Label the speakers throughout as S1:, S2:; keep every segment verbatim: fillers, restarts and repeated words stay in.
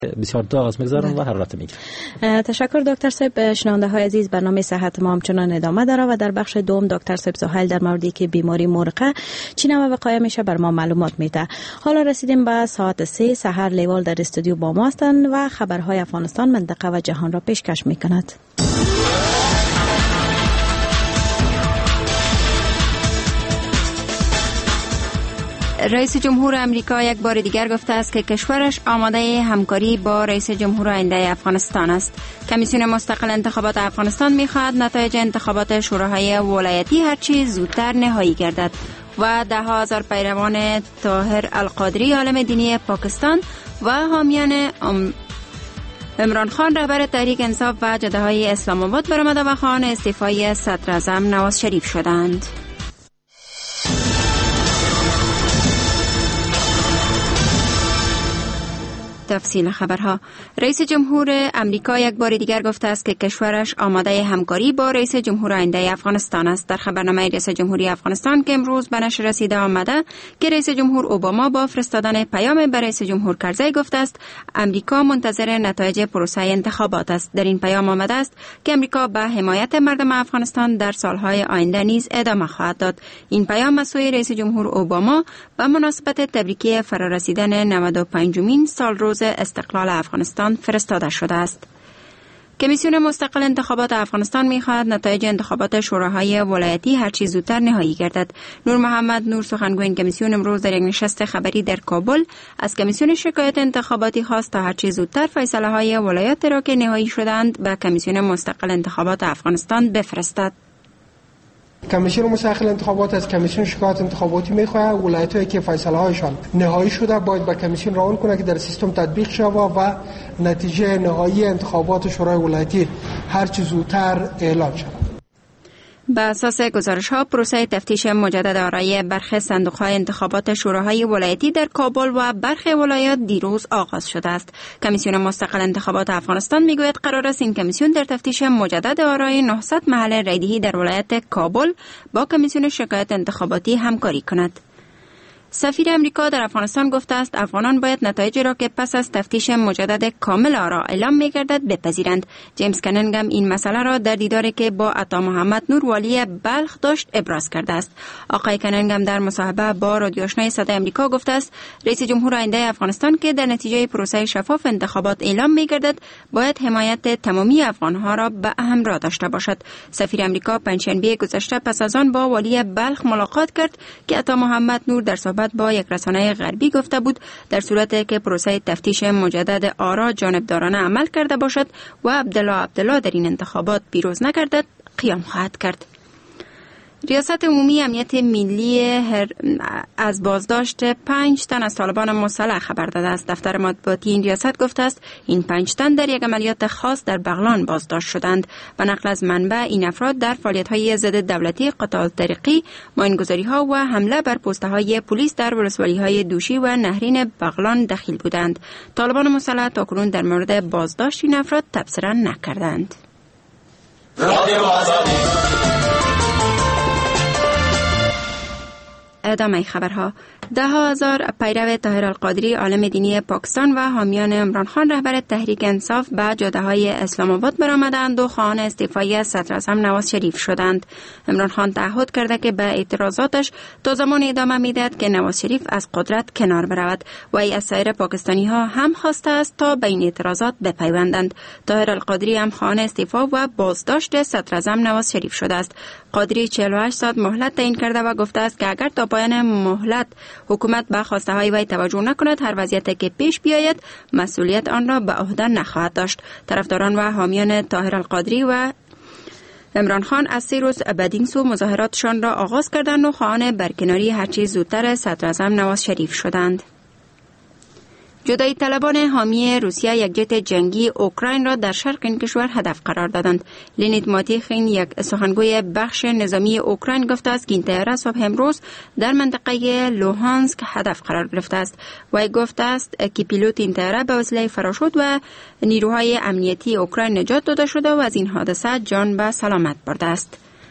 S1: بسیار داغ است میگذارن و حرارت میگیرن.
S2: تشکر دکتر صاحب. شنونده های عزیز، برنامه صحت ما همچنان ادامه داره و در بخش دوم دکتر صاحب سهیل در موردی که بیماری مرقه چی نوع وقایع میشه بر ما معلومات میده. حالا رسیدیم به ساعت سه سحر. لیوال در استودیو با ما هستند و خبرهای افغانستان، منطقه و جهان را پیشکش میکند.
S3: رئیس جمهور امریکا یک بار دیگر گفته است که کشورش آماده همکاری با رئیس جمهور آینده افغانستان است. کمیسیون مستقل انتخابات افغانستان می‌خواهد نتایج انتخابات شوراهای ولایتی هرچی زودتر نهایی گردد و ده ها هزار پیروان طاهر القادری عالم دینی پاکستان و حامیان عمران خان رهبر تحریک انصاف و جده‌های اسلام آباد برآمده و خواهان استعفای صدر اعظم نواز شریف شدند. تفصیل خبرها. رئیس جمهور امریکا یک بار دیگر گفته است که کشورش آماده همکاری با رئیس جمهور آینده افغانستان است. در خبرنامه رئیس جمهوری افغانستان که امروز به نشر رسیده آمده که رئیس جمهور اوباما با فرستادن پیام به رئیس جمهور کرزی گفته است امریکا منتظر نتایج پروسه انتخابات است. در این پیام آمده است که امریکا به حمایت مردم افغانستان در سالهای آینده نیز ادامه خواهد داد. این پیام از سوی رئیس جمهور اوباما به مناسبت تبریکی فرارسیدن نود و پنجمین سال روز استقلال افغانستان فرستاده شده است. کمیسیون مستقل انتخابات افغانستان می‌خواهد نتایج انتخابات شوراهای ولایتی هرچی زودتر نهایی گردد. نور محمد نور سخنگوی این کمیسیون امروز در یک نشست خبری در کابل از کمیسیون شکایت انتخاباتی خواست تا هرچی زودتر فیصله‌های ولایات را که نهایی شدند به کمیسیون مستقل انتخابات افغانستان بفرستد.
S4: کمیسیون مستقل انتخابات از کمیسیون شکایت انتخاباتی می‌خواهد ولایت‌هایی که فیصله‌هایشان نهایی شده باید به کمیسیون روان کنه که در سیستم تطبیق شود و نتیجه نهایی انتخابات شورای ولایتی هر چه زودتر اعلام شود.
S3: بر اساس گزارش‌ها پروسه تفتیش مجدد آرای برخی صندوق‌های انتخابات شوراهای ولایتی در کابل و برخی ولایات دیروز آغاز شده است. کمیسیون مستقل انتخابات افغانستان میگوید قرار است این کمیسیون در تفتیش مجدد آرای نهصد محل رایدهی در ولایت کابل با کمیسیون شکایت انتخاباتی همکاری کند. سفیر امریکا در افغانستان گفته است افغانان باید نتایج را که پس از تفتیش مجدد کامل آرا اعلام می‌گردد بپذیرند. جیمز کننگم این مسئله را در دیداری که با عطا محمد نور والی بلخ داشت ابراز کرده است. آقای کننگم در مصاحبه با رادیو آشنای صدای امریکا گفته است رئیس جمهور آینده افغانستان که در نتیجه پروسه شفاف انتخابات اعلام می‌گردد باید حمایت تمامی افغان‌ها را به همراه داشته باشد. سفیر امریکا پنجشنبه گذشته پس از آن با والی بلخ ملاقات کرد که عطا محمد نور در با یک رسانه غربی گفته بود در صورتی که پروسه تفتیش مجدد آرا جانبدارانه عمل کرده باشد و عبدالله عبدالله در این انتخابات پیروز نگردد قیام خواهد کرد. ریاست عمومی امنیت ملی هر از بازداشت پنج تن از طالبان مسلح خبر داده است. دفتر مطبوعاتی این ریاست گفته است این پنج تن در یک عملیات خاص در بغلان بازداشت شدند. و نقل از منبع این افراد در فعالیت‌های ضد دولتی، قطاع طریقی، ماینگذاری‌ها و حمله بر پست‌های پلیس در ولسوالی‌های دوشی و نهرین بغلان دخیل بودند. طالبان مسلح تاکنون در مورد بازداشت این افراد تبصره نکردند. ادامه خبرها. ده ها هزار پیرو طاهر القادری عالم دینی پاکستان و حامیان عمران خان رهبر تحریک انصاف به جاده‌های اسلام آباد برآمدند و خواهان استعفای صدر اعظم نواز شریف شدند. عمران خان تعهد کرده که به اعتراضاتش تا زمان ادامه میدهد که نواز شریف از قدرت کنار برود و ای از سایر پاکستانی ها هم خواسته است تا به این اعتراضات بپیوندند. طاهر القادری هم خواهان استعفا و بازداشت صدر اعظم نواز شریف شده است. قادری چهل و هشت ساعت مهلت تعیین کرده و گفته است که اگر تا پایان مهلت حکومت به خواسته های وی توجه نکند هر وضعیتی که پیش بیاید مسئولیت آن را به عهده نخواهد داشت. طرفداران و حامیان طاهر القادری و عمران خان از سه روز بدین سو مظاهراتشان را آغاز کردند و خواهان برکناری هرچی زودتر صدر اعظم نواز شریف شدند. جدایی طلبان حامی روسیه یک جت جنگی اوکراین را در شرق این کشور هدف قرار دادند. لینید ماتیخین یک سخنگوی بخش نظامی اوکراین گفته است که این طیاره صبح امروز در منطقه لوهانسک هدف قرار گرفته است. وی گفته است که پیلوت این طیاره به وسیله پاراشوت و نیروهای امنیتی اوکراین نجات داده شده و از این حادثه جان به سلامت برده است.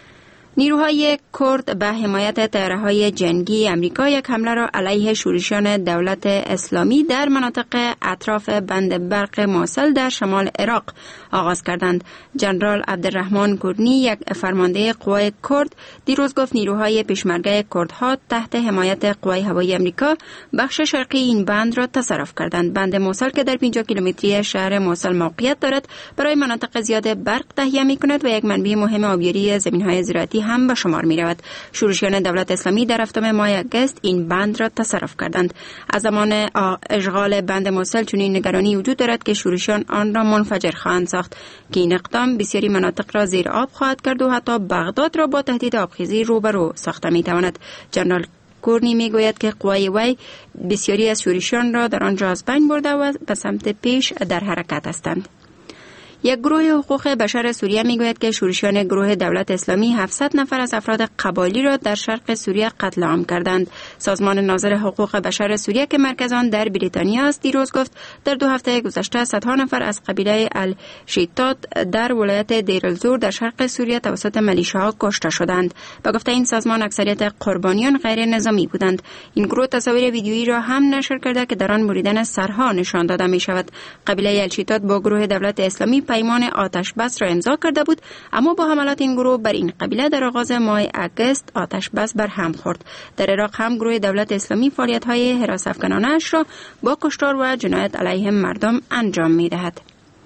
S3: نیروهای کرد به حمایت طیاره‌های جنگی امریکا یک حمله را علیه شورشیان دولت اسلامی در مناطق اطراف بند برق موصل در شمال عراق آغاز کردند. جنرال عبدالرحمن گورنی، یک فرمانده قوای کرد، دیروز گفت نیروهای پیشمرگه کردها تحت حمایت قوای هوایی امریکا بخش شرقی این بند را تصرف کردند. بند موصل که در پنجاه کیلومتری شهر موصل موقعیت دارد، برای مناطق زیاد برق تهیه می‌کند و یک منبع مهم آبیاری زمین‌های زراعتی هم به شمار می رود. شورشیان دولت اسلامی در هفتم ماه اگست این بند را تصرف کردند. از زمان اشغال بند موصل چنین نگرانی وجود دارد که شورشیان آن را منفجر خواهند ساخت که این اقدام بسیاری مناطق را زیر آب خواهد کرد و حتی بغداد را با تهدید آبخیزی روبرو ساخته می تواند. جنرال گورنی می گوید که قوای وی بسیاری از شورشیان را در آنجا از بین برده و به سمت پیش در حرکت هستند. یک گروه حقوق بشر سوریه میگوید که شورشیان گروه دولت اسلامی هفتصد نفر از افراد قبایلی را در شرق سوریه قتل عام کردند. سازمان ناظر حقوق بشر سوریه که مرکز آن در بریتانیا است دیروز گفت در دو هفته گذشته صدها نفر از قبیله الشیطات در ولایت دیر الزور در شرق سوریه توسط ملیشه‌ها کشته شدند. با گفته این سازمان اکثریت قربانیان غیر نظامی بودند. این گروه تصاویر ویدیویی را هم نشر کرده که در آن بریدن سرها نشان داده می شود. قبیله الشیطات با گروه دولت اسلامی پیمان آتش بس را امضا کرده بود، اما با حملات این گروه بر این قبیله در آغاز ماه اگست آتش بس بر هم خورد. در عراق هم گروه دولت اسلامی فعالیت‌های حراس افکنانه اش را با کشتار و جنایت علیه مردم انجام می‌دهد.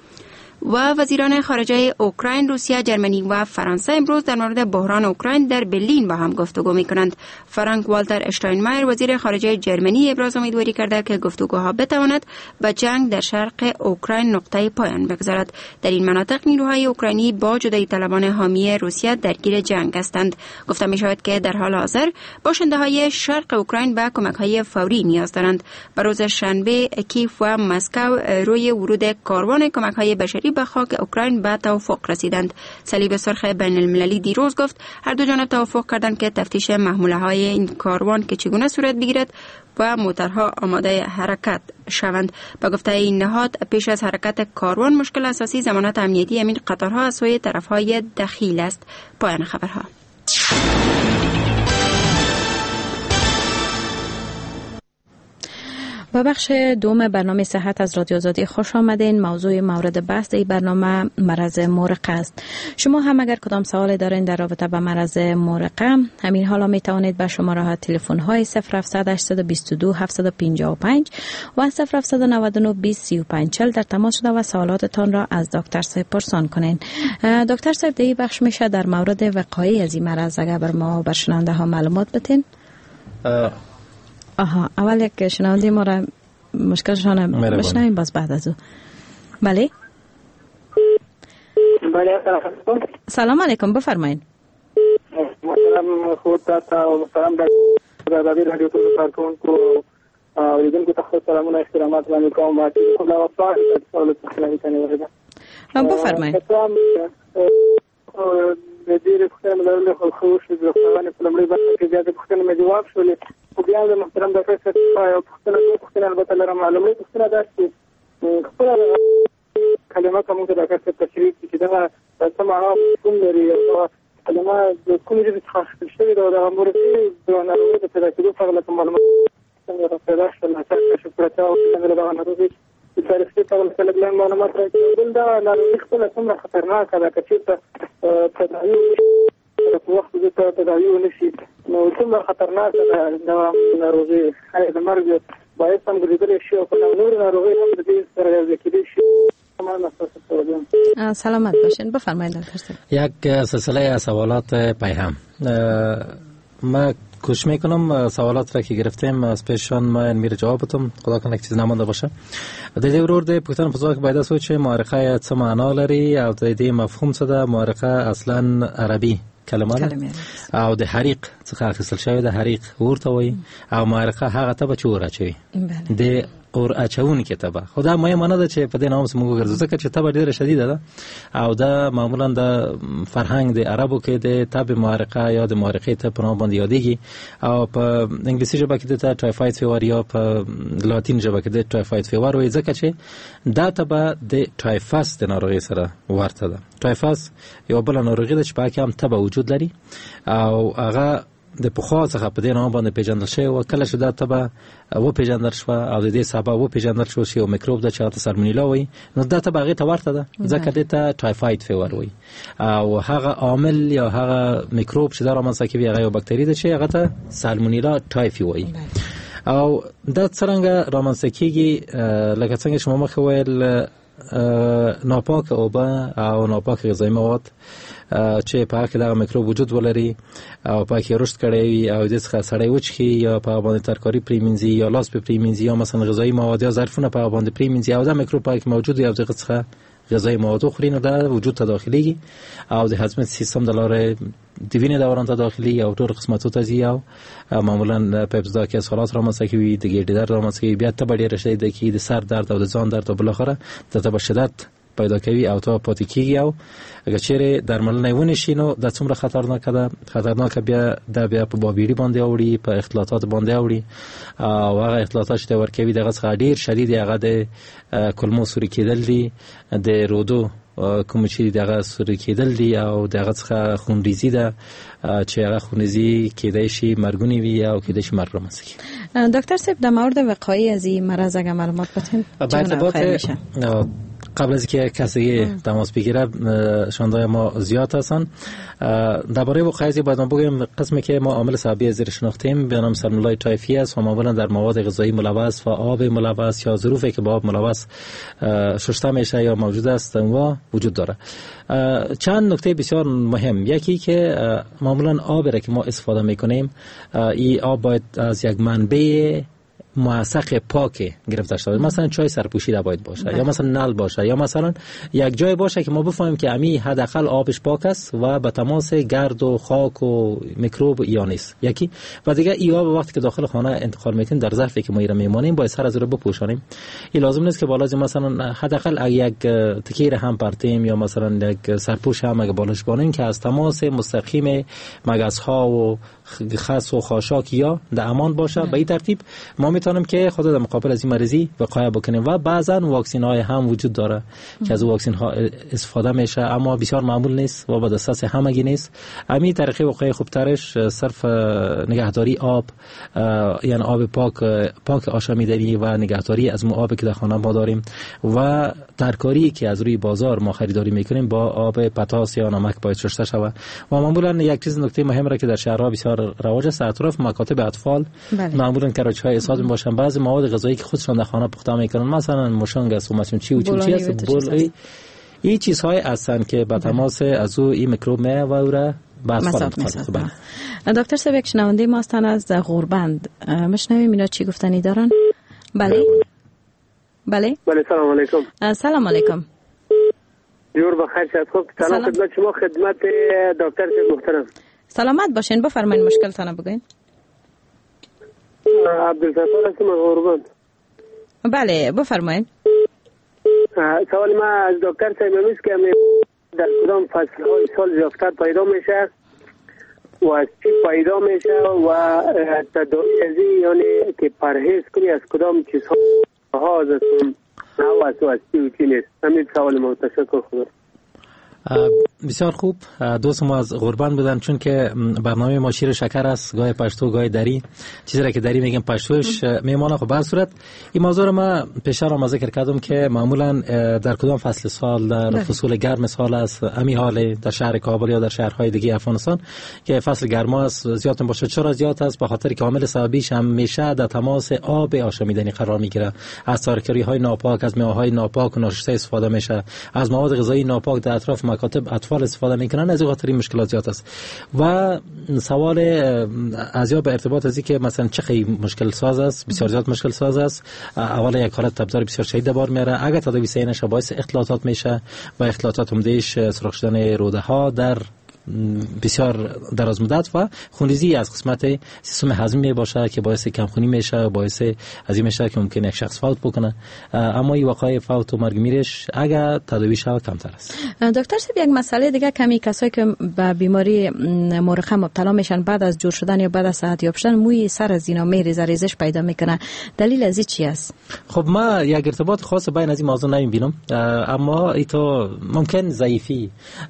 S3: و وزیران خارجه اوکراین، روسیه، جرمنی و فرانسه امروز در مورد بحران اوکراین در برلین با هم گفتگو می‌کنند. فرانک والتر اشتاینمایر وزیر خارجه جرمنی ابراز امیدواری کرده که گفتگوها بتواند به جنگ در شرق اوکراین نقطه پایان بگذارد. در این مناطق نیروهای اوکراینی با جدایی طلبان حامی روسیه درگیر جنگ هستند. گفته می‌شود که در حال حاضر باشنده‌های شرق اوکراین به کمک‌های فوری نیاز دارند. به روز شنبه کیف و مسکو روی ورود کاروان کمک‌های بشری به خاک اوکراین به توافق رسیدند. صلیب سرخ بین المللی دیروز گفت هر دو جانب توافق کردند که تفتیش محموله های این کاروان که چگونه صورت بگیرد و موترها آماده حرکت شوند. با گفته این نهاد پیش از حرکت کاروان مشکل اساسی ضمانت امنیتی امین قطارها از سوی طرفهای دخیل است. پایان خبرها.
S2: با بخش دوم برنامه صحت از رادیو آزادی خوش آمدین. موضوع مورد بحث این برنامه مرض مرقه است. شما هم اگر کدام سوال دارین در رابطه با مرض مرقه، همین حالا می توانید به شماره تلفن های صفر هفتصد هشتصد و بیست و دو هفتصد و پنجاه و پنج و صفر هفتصد و نود و نه بیست سی و پنج چهل در تماس شده و سوالاتتان را از دکتر صاحب پرسان کنین. دکتر صاحب این بخش میشه در مورد وقایع از این مرض اگر بر ما بر شنونده ها معلومات بدین. آها، اول یک شنونده ما را مشکلشان بشنویم باز بعد از او. بله
S5: بله
S2: سلام علیکم، بفرمایید.
S5: محترم خودت و محترم در رادیو رادیو تو کارکن کو اوریدن کو تخصص سلامونه احترامات و میکوم و خدا وفا سوال تخلیه کنه
S2: ورده بفرمایید.
S5: د دې پوښتنه لرله خو خو شو د خپلوانو په لمړي برخه کې زیاته پوښتنه مې جواب شولې خو بیا د محترم ډاکټر صاحب یو پوښتنه یو پوښتنه البته لرم معلومه پوښتنه ده چې خپل کلمه کوم د ډاکټر صاحب تشریح چې دا څه معنا کوم لري او کلمه د کوم ځای څخه اخیستل شوې ده د امورتي د ناروغۍ د پیدا کېدو په اړه کوم معلومات څنګه راپیدا شول چې شکرته او څنګه دا ناروغي د تاریخي په اړه څه معلومات راکړل دا ناروغي خپل څومره خطرناکه ده چې تداوی په وخت کې ته تداوی ونشي نو څومره خطرناکه ده دا ناروغي د مرګ باعث هم ګرځېدلی شي او په نور ناروغي هم د دې سره یو کېدی شي.
S2: سلامت باشین، بفرمایید دکتر صاحب.
S1: یک سلسله سوالات پیهم. ما کوشش میکنم سوالات را که گرفتیم از پیششان ما میره جواب بدم، خدا کنه چیز نمانده باشه. د دې ورور د پښتون په ځای باید سوچ معرقه څه معنا لري او د دې مفهوم څه ده. معرقه اصلا عربي کلمه ده او د حریق څخه اخیستل شوی ده. حریق ورته وایي او معرقه هغه ته به چور اچوي د اور اچون کې تبه. خدا مې معنی ده چې په دې نام سمو ګرځي ځکه چې تبه ډیره شدیده ده او دا معمولا د فرهنګ د عربو کې د تب معرقه یا د معرقه ته په نام باندې یادېږي او په انګلیسي ژبه کې د ټایفاید فیور یا په لاتین ژبه کې د ټایفاید فیور وایي ځکه چې دا تبه د ټایفاس د ناروغي سره ورته ده. تایفاس یا بل ناروغي ده چې پکې هم تبه وجود لري او هغه د پخوا څخه په دې نام باندې پیژندل شوی او کله چې دا تبه و پیژندل شو او د دې سبب و پیژندل شو چې یو میکروب د چاته سالمونیلا وي نو دا تبه هغه ته ورته ده ځکه دې ته ټایفاید فیور وي او هغه عامل یا هغه میکروب چې دا رامنځته کوي هغه یو باکتری ده چې هغه ته سالمونیلا ټایفي وي او دا څنګه رامنځته کیږي لکه څنګه چې ما مخکې ویل ناپاک اوبه او ناپاک غذایی مواد چې په هغه کې دا میکروب وجود ولري او په کې رشد کړي وي او د څخه سړی وچخي یا په باندې ترکاری پریمنځي یا لاس په پریمنځي یا مثلا غذایی مواد یا ظرفونه په باندې پریمنځي او دا میکروب په کې موجود وي او دغه څخه غذایی مواد خوري نو دا وجود ته داخليږي او د هضم سیستم د لارې د وینې دوران ته داخلي او ټول قسمتو ته ځي او معمولا په ابتدا کې حالات رامنځته کوي د ګیډې درد رامنځته کوي بیا ته ډېر شي د کې د سر درد او د ځان درد او بل اخره ته به شدت پیدا کوي او ته پاتې کیږي او اگر چیرې درملنه ونه شي نو د څومره خطرناک ده خطرناک بیا د بیا په بابیری باندې اوړي په اختلاطات باندې اوړي او هغه اختلاطات چې ورکوي دغه څخه ډیر شدید هغه د کلمو سوري کېدل دي د رودو کوم چې دغه سوري کېدل دي او دغه څخه خونریزي ده چې هغه خونریزي کېدای شي مرګونی وي او کېدای شي مرګ رامنځته کړي.
S2: دکتر صاحب در مورد وقایع از این مرض اگر معلومات بدین چه
S1: قبل از که کسی تماس بگیره شنوندای ما زیاد هستن. درباره وقایع باید ما بگیم قسمی که ما عامل سببی زیر شناختیم به نام سالمونیلا تایفی است و معمولا در مواد غذایی ملوث و آب ملوث یا ظروفی که با آب ملوث شسته میشه یا موجود است و وجود داره. چند نکته بسیار مهم، یکی که معمولا آبی را که ما استفاده میکنیم این آب باید از یک منبع موثق پاک گرفته شده، مثلا چای سرپوشیده باید باشه بله. یا مثلا نل باشه یا مثلا یک جای باشه که ما بفهمیم که امی حداقل آبش پاک است و به تماس گرد و خاک و میکروب یا نیست. یکی و دیگه ای آب وقتی که داخل خانه انتقال میکنیم در ظرفی که ما ایرا میمانیم باید سر از رو بپوشانیم. این لازم نیست که بالا مثلا حداقل یک تکیر هم پرتیم یا مثلا یک سرپوش هم اگه بالاش بانیم که از تماس مستقیم مگس‌ها و خس و خاشاک یا در امان باشه. به این ترتیب ما میتونیم که خود در مقابل از این مریضی وقایع بکنیم و بعضا واکسین های هم وجود داره که از واکسین ها استفاده میشه اما بسیار معمول نیست و به دسترس همگی نیست. همین طریقه وقایع خوب ترش صرف نگهداری آب یعنی آب پاک پاک آشامیدنی و نگهداری از مو آبی که در خانه ما داریم و ترکاری که از روی بازار ما خریداری میکنیم با آب پتاس یا نمک باید شسته شود. و معمولا یک چیز نکته مهم را که در شهرها بسیار رواج است اطراف مکاتب اطفال بله. معمولا کراچهای اساد باشن بعضی مواد غذایی که خودشون در خانه پخته میکنن مثلا مشنگ است و مثلا چی و چی چی است بول این چیزهای هستن که به تماس از او این میکروب می و او را به اطفال میخوره.
S2: دکتر صاحب یک شنونده ما هستن از غوربند، مشنویم اینا چی گفتنی دارن؟ بله بله
S5: بله سلام علیکم.
S2: سلام علیکم.
S5: جور بخیر شد. خوب سلام خدمت شما خدمت دکتر صاحب محترم.
S2: سلامت باشین، بفرمایید مشکلتون بگوین.
S5: عبدالستار هستم از غوربند.
S2: بله بفرمایید.
S5: سوال ما از دکتر صاحب است که در کدام فصل‌های سال زیافتر پیدا میشه و از چی پیدا میشه و تداوی ازی یعنی که پرهیز کنی از کدام چیزها از اون نوع از و از چی و چی نیست. همین سوال ما. تشکر خدا.
S1: بسیار خوب. دوست ما از غوربند بودن چون که برنامه ما شیر شکر است، گاهی پشتو گاهی دری، چیزی را که دری میگیم پشتوش میمانه. خب به هر صورت این موضوع رو ما پیشتر ما ذکر کردم که معمولا در کدام فصل سال در فصول گرم سال است امی حال در شهر کابل یا در شهرهای دیگه افغانستان که فصل گرما است زیاد باشه. چرا زیاد است؟ به خاطر که عامل سببیش همیشه در تماس آب آشامیدنی قرار میگیره. از ترکاری های ناپاک، از میوه های ناپاک و ناشسته استفاده میشه، از مواد غذایی ناپاک در اطراف مکاتب اطفال استفاده میکنن. از این خاطر این مشکلات زیاد است. و سوال از یا به ارتباط از این که مثلا چه خیلی مشکل ساز است، بسیار زیاد مشکل ساز است. اول یک حالت تبدار بسیار شدید بار میاره، اگر تداوی صحیح نشه باعث اختلاطات میشه و اختلاطات همدیش سرخ شدن روده ها در بسیار دراز مدت و خونریزی از قسمت سیستم هضمی باشه که باعث کمخونی میشه، باعث از این میشه که ممکنه یک شخص فوت بکنه. اما این وقایع فوت و مرگ میرش اگر تداوی شود کمتر است.
S2: دکتر صاحب یک مسئله دیگه، کمی کسایی که به بیماری مورخه مبتلا میشن بعد از جور شدن یا بعد از صحت یاب شدن موی سر از اینا میریزه، ریزش پیدا میکنه، دلیل از این چی است؟
S1: خب ما یک ارتباط خاص بین از این موضوع نمیبینم، اما ای تو ممکن ضعیفی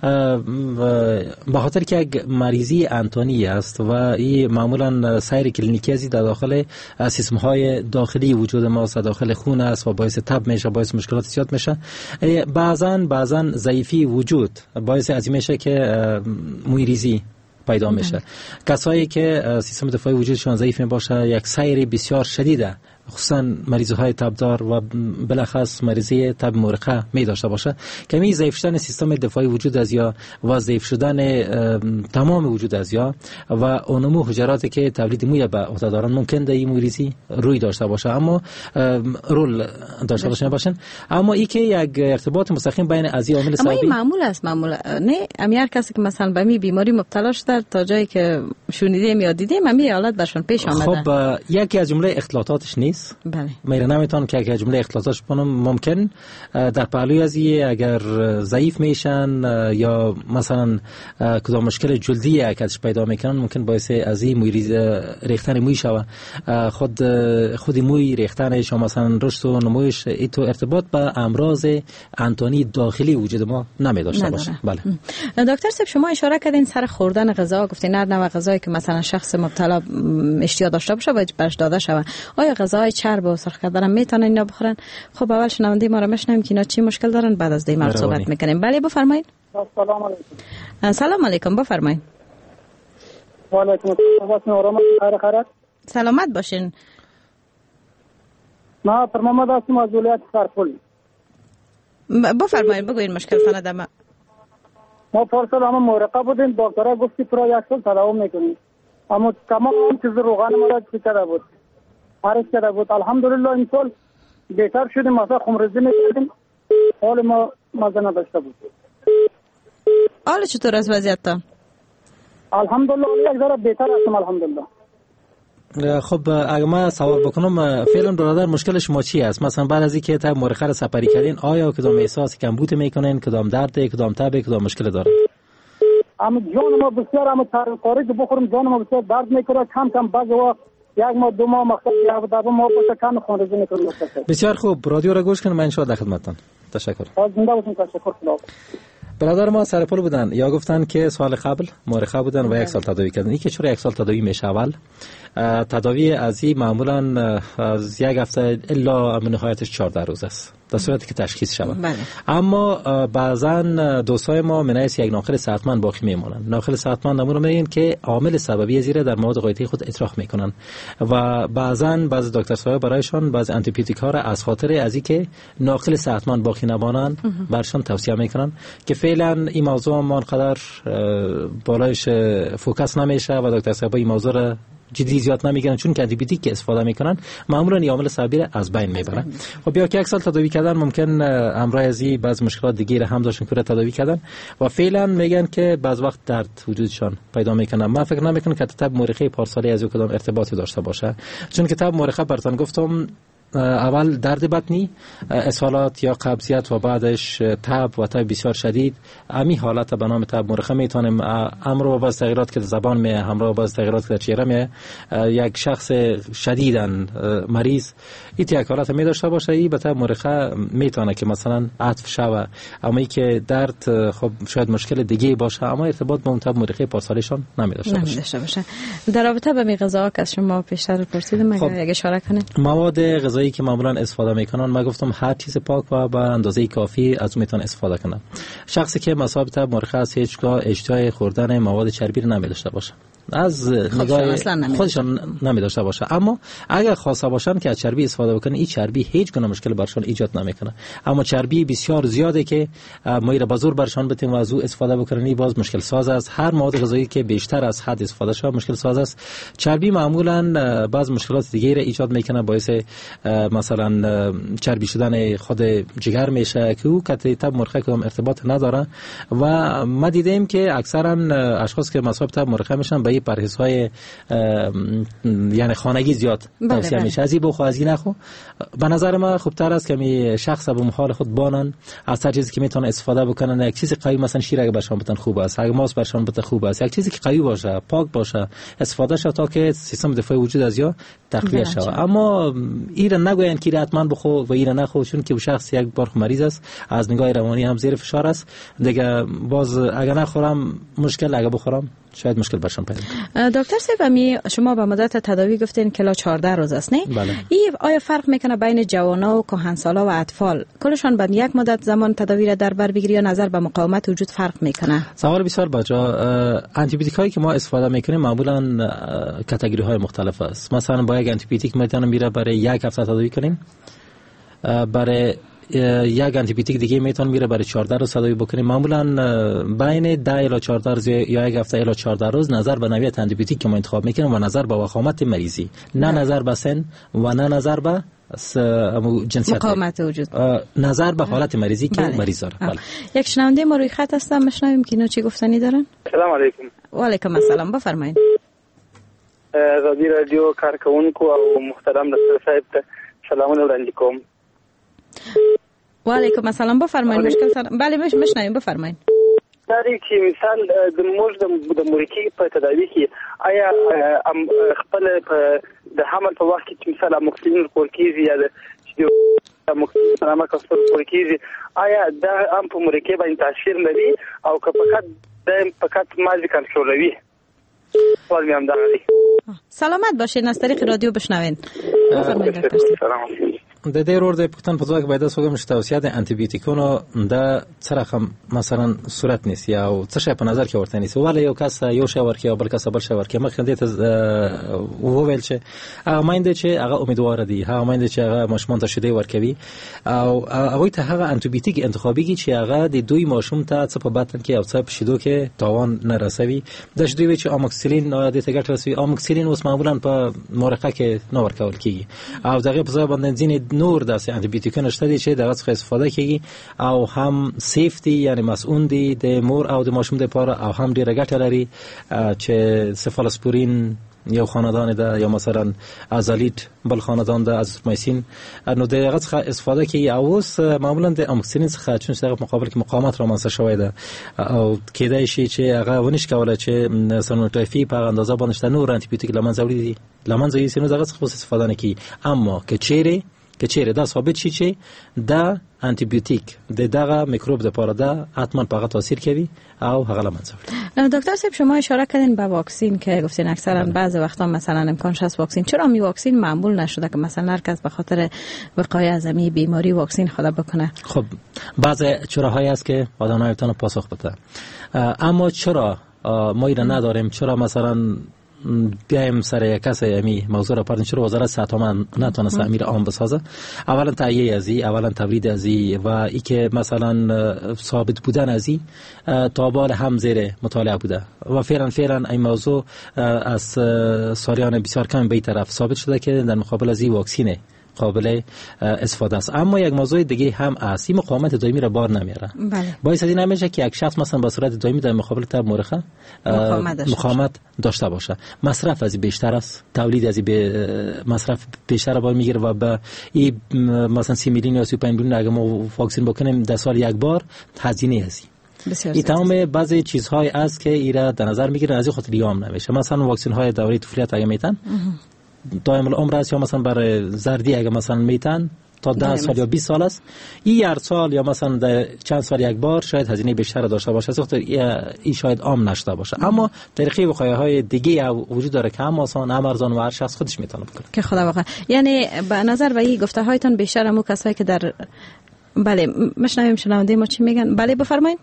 S1: به خاطر که یک مریضی انتونی است و این معمولا سیر کلینیکی از در داخل سیستم های داخلی وجود ما است، داخل خون است و باعث تب میشه، باعث مشکلات زیاد میشه. بعضا بعضا ضعیفی وجود باعث از این میشه که مویریزی پیدا میشه. کسایی که سیستم دفاعی وجودشان ضعیف باشه یک سیر بسیار شدیده، خصوصا مریضی های تبدار و بالاخص مریضی تب مورقه می داشته باشه، کمی ضعیف شدن سیستم دفاعی وجود از یا و ضعیف شدن تمام وجود از یا و اونمو حجراتی که تولید موی به عهده دارن ممکن در این مریضی روی داشته باشه، اما رول داشته باشه باشن. اما این که یک ارتباط مستقیم بین از این عامل سببی،
S2: اما این معمول است، معمول نه امیر کسی که مثلا به می بیماری مبتلا شده تا جایی که شنیدیم یا دیدیم همین حالت برشون پیش آمده.
S1: خب یکی از جمله اختلاطاتش نیست.
S2: بله.
S1: میره نمیتونم که یک جمله اختلاطاتش بکنم. ممکن در پهلوی از این اگر ضعیف میشن یا مثلا کدام مشکل جلدی اگرش پیدا میکنن ممکن باعث از این موی ریختن موی شوه. خود خودی موی ریختنش یا مثلا رشد و نمویش این تو ارتباط به امراض انتونی داخلی وجود ما نمیداشته باشه. بله.
S2: دکتر صاحب شما اشاره کردین سر خوردن غذا، گفتین هر نوع غذایی که مثلا شخص مبتلا اشتها داشته باشه باید برش داده شود. آیا غذاهای چرب و سرخ کردن میتونن اینا بخورن؟ خب اول شنونده ما رو میشنویم که اینا چی مشکل دارن، بعد از دیمار صحبت میکنیم. بله بفرمایید.
S5: سلام علیکم.
S2: سلام علیکم، بفرمایید.
S5: و علیکم السلام. خیر.
S2: سلامت باشین.
S5: ما پر محمد هستم از ولایت سرپل.
S2: بفرمایید بگوین مشکل سند ما.
S5: ما پارسال هم مورقه بودیم، دکترها گفتی پرا یک سال تداوم میکنیم، اما تمام اون چیز روغن ما را چی کرده بود، عرض کرده بود. الحمدلله این سال بهتر شدیم، مثلا خمرزی میکردیم، حال ما مزه نداشته بود.
S2: حال چطور است وضعیتتان؟
S5: الحمدلله یک ذره بهتر هستم الحمدلله.
S1: خب اگه ما سوال بکنم فعلا برادر مشکل شما چی است؟ مثلا بعد از اینکه تب مورخه را سپری کردین آیا کدام احساس کمبود میکنین، کدام درد، کدام تب، کدام مشکل داره؟
S5: اما جان ما بسیار اما کاری که بخورم جان ما بسیار درد میکنه، کم کم بعضی وقت یک ماه دو ماه مقصد یا در ما باشه کم خونریزی میکنه.
S1: بسیار خوب، رادیو را گوش کنیم، من ان شاء الله در خدمتتون. تشکر.
S5: زنده باشین. تشکر.
S1: برادر ما سرپل بودن یا گفتن که سال قبل مورخه بودن و یک سال تداوی کردن. این که چرا یک سال تداوی میشه؟ اول تداوی از این معمولا از یک هفته الا نهایتش چهارده روز است در صورتی که تشخیص شود. بله. اما بعضا دوستای ما منایس یک ناقل صحتمند باقی میمونن. ناقل صحتمند امور میگن که عامل سببی زیره در مواد غایطی خود اطراح میکنن و بعضا بعض دکتر صاحب برایشان بعض آنتی بیوتیک ها را از خاطر از اینکه ناقل صحتمند باقی نمانن برشان توصیه میکنن که فعلا این موضوع ما انقدر بالایش فوکس نمیشه و دکتر صاحب این موضوع را جدی زیاد نمیگیرن، چون که آنتیبیوتیک که استفاده میکنن معمولا این عامل سببی از بین میبرن. و بیا که یک سال تداوی کردن ممکن همراه از این بعض مشکلات دیگه هم داشتن که تداوی کردن و فعلا میگن که بعض وقت درد وجودشان پیدا میکنه. من فکر نمیکنم که تب مورخه پارسالی از کدام ارتباطی داشته باشه، چون که تب مورخه براتون گفتم اول درد بطنی، اسهالات یا قبضیت و بعدش تب و تب بسیار شدید. امی حالت به نام تب مورخه میتونیم همراه با بعض تغییرات که در زبان می همراه با بعض تغییرات که در چهره می یک شخص شدیداً مریض این یک حالت می داشته باشه. این به تب مورخه میتونه که مثلا عطف شوه، اما ای که درد خب شاید مشکل دیگه باشه اما ارتباط با اون تب مورخه پارسالیشان نمی داشته باشه.
S2: نمی باشه. در رابطه با می غذاها که شما پیشتر پرسیدم مگه یک اشاره کنید؟ مواد
S1: غذایی که معمولا استفاده میکنن ما گفتم هر چیز پاک و به اندازه کافی از اون میتونه استفاده کنن. شخصی که مصاب تب مورخه است هیچگاه اشتهای خوردن مواد چربی رو نمیداشته باشه، از نگاه خودشان نمی داشته باشه. اما اگر خواسته باشن که از چربی استفاده بکنن این چربی هیچ گونه مشکل برشان ایجاد نمیکنه. اما چربی بسیار زیاده که ما را به زور برشان بتیم و از او استفاده بکنن باز مشکل ساز است. هر مواد غذایی که بیشتر از حد استفاده شود مشکل ساز است. چربی معمولا بعض مشکلات دیگه را ایجاد میکنه، باعث مثلا چربی شدن خود جگر میشه که او کتری تب مرخه که هم ارتباط نداره و ما دیدیم که اکثرا اشخاص که مصاب تب مرخه میشن به این پرهیزهای یعنی خانگی زیاد توصیه میشه. از این بخو از این نخو. به نظر من خوبتر است که می شخص به حال خود بانن از هر چیزی که میتونه استفاده بکنن. یک چیز قوی مثلا شیر اگه برشان بتن خوب است، اگه ماست برشان بتن خوب است، یک چیزی که قوی باشه پاک باشه استفاده شه تا که سیستم دفاعی وجود از یا تقویت شه. اما این نگوین که حتما بخو و این نخو، چون که شخص یک بار مریض است از نگاه روانی هم زیر فشار است دیگه. باز اگه نخورم مشکل، اگه بخورم شاید مشکل برشان پیدا کنه.
S2: دکتر سیبمی شما به مدت تداوی گفتین کلا چهارده روز است نه؟
S1: بله.
S2: این آیا فرق میکنه بین جوانا و کهنسالا و اطفال کلشان به یک مدت زمان تداوی را در بر بگیری یا نظر به مقاومت وجود فرق میکنه؟
S1: سوال بسیار بجا. آنتی بیوتیک هایی که ما استفاده میکنیم معمولا کاتگوری های مختلف است. مثلا با یک آنتی بیوتیک میتونیم میره برای یک هفته تداوی کنیم، برای یک آنتی بیوتیک دیگه میتون میره برای چهارده روز تداوی بکنیم. معمولا بین ده الی چهارده روز یا یک هفته الی چهارده روز نظر به نوعیت آنتی بیوتیک که ما انتخاب میکنیم و نظر به وخامت مریضی، نه نظر به سن و نه نظر به جنسیت،
S2: مقاومت وجود،
S1: نظر به حالت مریضی که مریض داره. بله.
S2: یک شنونده ما روی خط هستم، میشنویم که اینا چی گفتنی دارن.
S5: سلام علیکم.
S2: و علیکم السلام، بفرمایید.
S5: رادیو رادیو کارکونکو او محترم دکتر صاحب سلامونه وړاندې کوم.
S2: و علیکم السلام، بفرمایید. مشکل سره بله میشنویم، بفرمایید.
S5: داری چې مثال د موږ د مورکی په تداوی کې آیا خپل د حمل په وخت کې مثال اموکسیلین ورکول کیږي یا د اموکسیلین په نامه کفر ورکول کیږي، آیا دا هم په مورکی باندې تاثیر لري او که فقط د فقط مازی کنټرولوي؟ سوال مې هم دا دی.
S2: سلامت باشین، از طریق رادیو بشنوین. بفرمایید دکتر.
S5: سلام.
S1: د دې ورور د پښتون په ځای باید سوګم چې توصیه د انټي بیوټیکونو د څرخم مثلا صورت نیسی او څه شی په نظر کې ورته نیسی، ولی یو کس یو شی ورکي او بل کس بل شی ورکي. مخکې دې ته وویل چې هغه مایند چې هغه امیدوار دي، هغه مایند چې هغه ماشومان ته شیدې ورکوي او هغه ته هغه انټي بیوټیک انتخابي چې هغه د دوی ماشوم ته څه په باطن کې او څه په شیدو کې تاوان نه رسوي. د شیدو چې اموکسیلین د ته ګټه رسوي، اموکسیلین اوس معمولا په مرقه کې نه ورکول کیږي او دغه په ځای باندې ځینې نور داسې انټي بیوټیکونه شته دي چې دغه څخه استفاده کیږي او هم سیفټي یعنی مسئول دي د مور او د ماشوم لپاره او هم ډیره ګټه لري چې سفالوسپورین یو خاندان ده یا مثلا ازالیت بل خاندان ده از مایسین نو دغه څخه استفاده کوي او اوس معمولا د اموکسیلین څخه چون څنګه مقابل کې مقاومت رامنځته شوی ده او کېدای شي چې هغه ونیش کوله چې سونوټافي په اندازه باندې شته نور انټي بیوټیک لمن زوري دي لمن زوري سينو دغه څخه استفاده نه کوي. اما که چیرې که چیرې دا ثابت شي چې دا انټي بیوټیک د دغه میکروب د پاره ده حتما په هغه تاثیر کوي او هغه لمن زوري.
S2: دکتر صاحب شما اشاره کردین به واکسین که گفتین اکثرا بعضی وقتا مثلا امکانش هست واکسین، چرا می واکسین معمول نشده که مثلا هر کس به خاطر وقایع از این بیماری واکسین خود بکنه؟
S1: خب بعضی چراهایی است که آدم نمیتونه پاسخ بده، اما چرا ما اینا نداریم؟ چرا مثلا بیایم سر کسی امی موضوع را پردیم؟ چرا وزارت صحت عامه نتونست امیر عام بسازه؟ اولا تهیه ازی، اولا تولید ازی و ای که مثلا ثابت بودن ازی تا بال هم زیر مطالعه بوده و فعلا فعلا این موضوع از سالیان بسیار کم به این طرف ثابت شده که در مقابل ازی واکسینه قابل استفاده است. اما یک موضوع دیگه هم است، این مقاومت دائمی را بار نمیاره. بله. باعث این نمیشه که یک شخص مثلا با صورت دائمی در مقابل تب مرخه مقاومت داشته باشه. مصرف از بیشتر است، تولید از به مصرف بیشتر با میگیره و به این مثلا سی میلیون یا سی و پنج میلیون اگه ما واکسین بکنیم در سال یک بار هزینه هست. این تمام بعضی چیزهای است که ایرا در نظر میگیرن، از این خاطر دیام نمیشه. مثلا واکسین های دوره طفولیت اگه میتن دائم العمر است یا مثلا برای زردی اگه مثلا میتن تا ده سال یا بیست سال است، این هر سال یا مثلا در چند سال یک بار شاید هزینه بیشتر داشته باشه، از خاطر این شاید عام نشده باشه. اما طریقه وقایع های دیگه وجود داره که هم آسان هم ارزان و هر شخص خودش میتونه بکنه.
S2: که خدا واقعا یعنی به نظر و این گفته هایتون بیشتر همون کسایی که در بله مشنویم شنونده ما چی میگن. بله بفرمایید.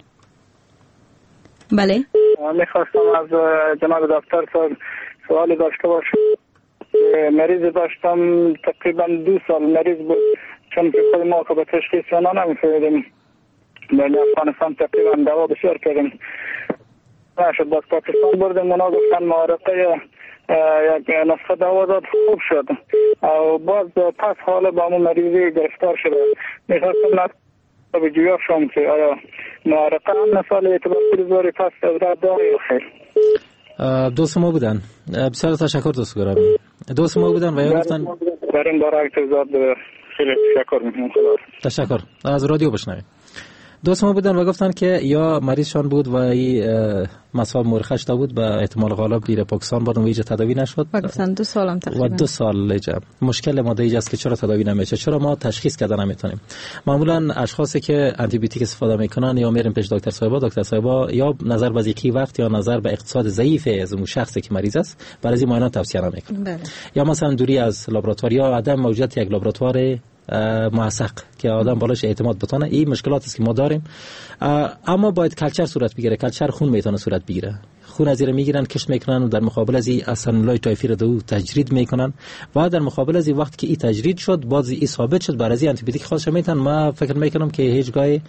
S2: بله
S5: میخواستم از جناب دکتر سوال داشته باشم. مریض داشتم تقریبا دو سال مریض بود، چون که خود ما که به تشخیص اونا نمی‌فهمیدیم. در افغانستان تقریبا دوا بسیار کردیم نشد، باز پاکستان بردیم، اونا گفتن معارقه یک نسخه دوا داد، خوب شد و باز پس حالا با همون مریضی گرفتار شده. میخواستم به جویا شما که آیا معرقه هم نسال اعتبار روزواری پس داری خیر.
S1: دوست ما بودن. بسیار تشکر دوست گرامی. دوست ما بودن و یا گفتن
S5: در این باره اعتراضات خیلی تشکر میکنم.
S1: تشکر. از رادیو بشنویم. دوست ما بودن و گفتن که یا مریضشان بود و این مسائل مرخص تا بود، به احتمال غالب دیره پاکستان بردن و ایجا تداوی نشد
S2: و گفتن دو سالم تقریبا
S1: و دو سال ایجا. مشکل ما دیگه است که چرا تداوی نمیشه، چرا ما تشخیص کردن نمیتونیم. معمولا اشخاصی که آنتی بیوتیک استفاده میکنن یا میرن پیش دکتر صاحبا، دکتر صاحبا یا نظر به ذکی وقت یا نظر به اقتصاد ضعیف از اون شخصی که مریض است برای این معاینات توصیه نمیکنن. یا مثلا دوری از لابراتوار یا عدم موجودیت یک لابراتوار موثق که آدم بالاش اعتماد بتونه. این مشکلات است که ما داریم. اما باید کلچر صورت بگیره. کلچر خون میتونه صورت بگیره. خون از این میگیرن، کشت میکنن و در مقابل از این اسنولای تایفی رو دو تجرید میکنن و در مقابل از این وقت که این تجرید شد باز این ثابت شد برای آنتی بیوتیک خودش میتن. ما فکر میکنم که هیچ گاهی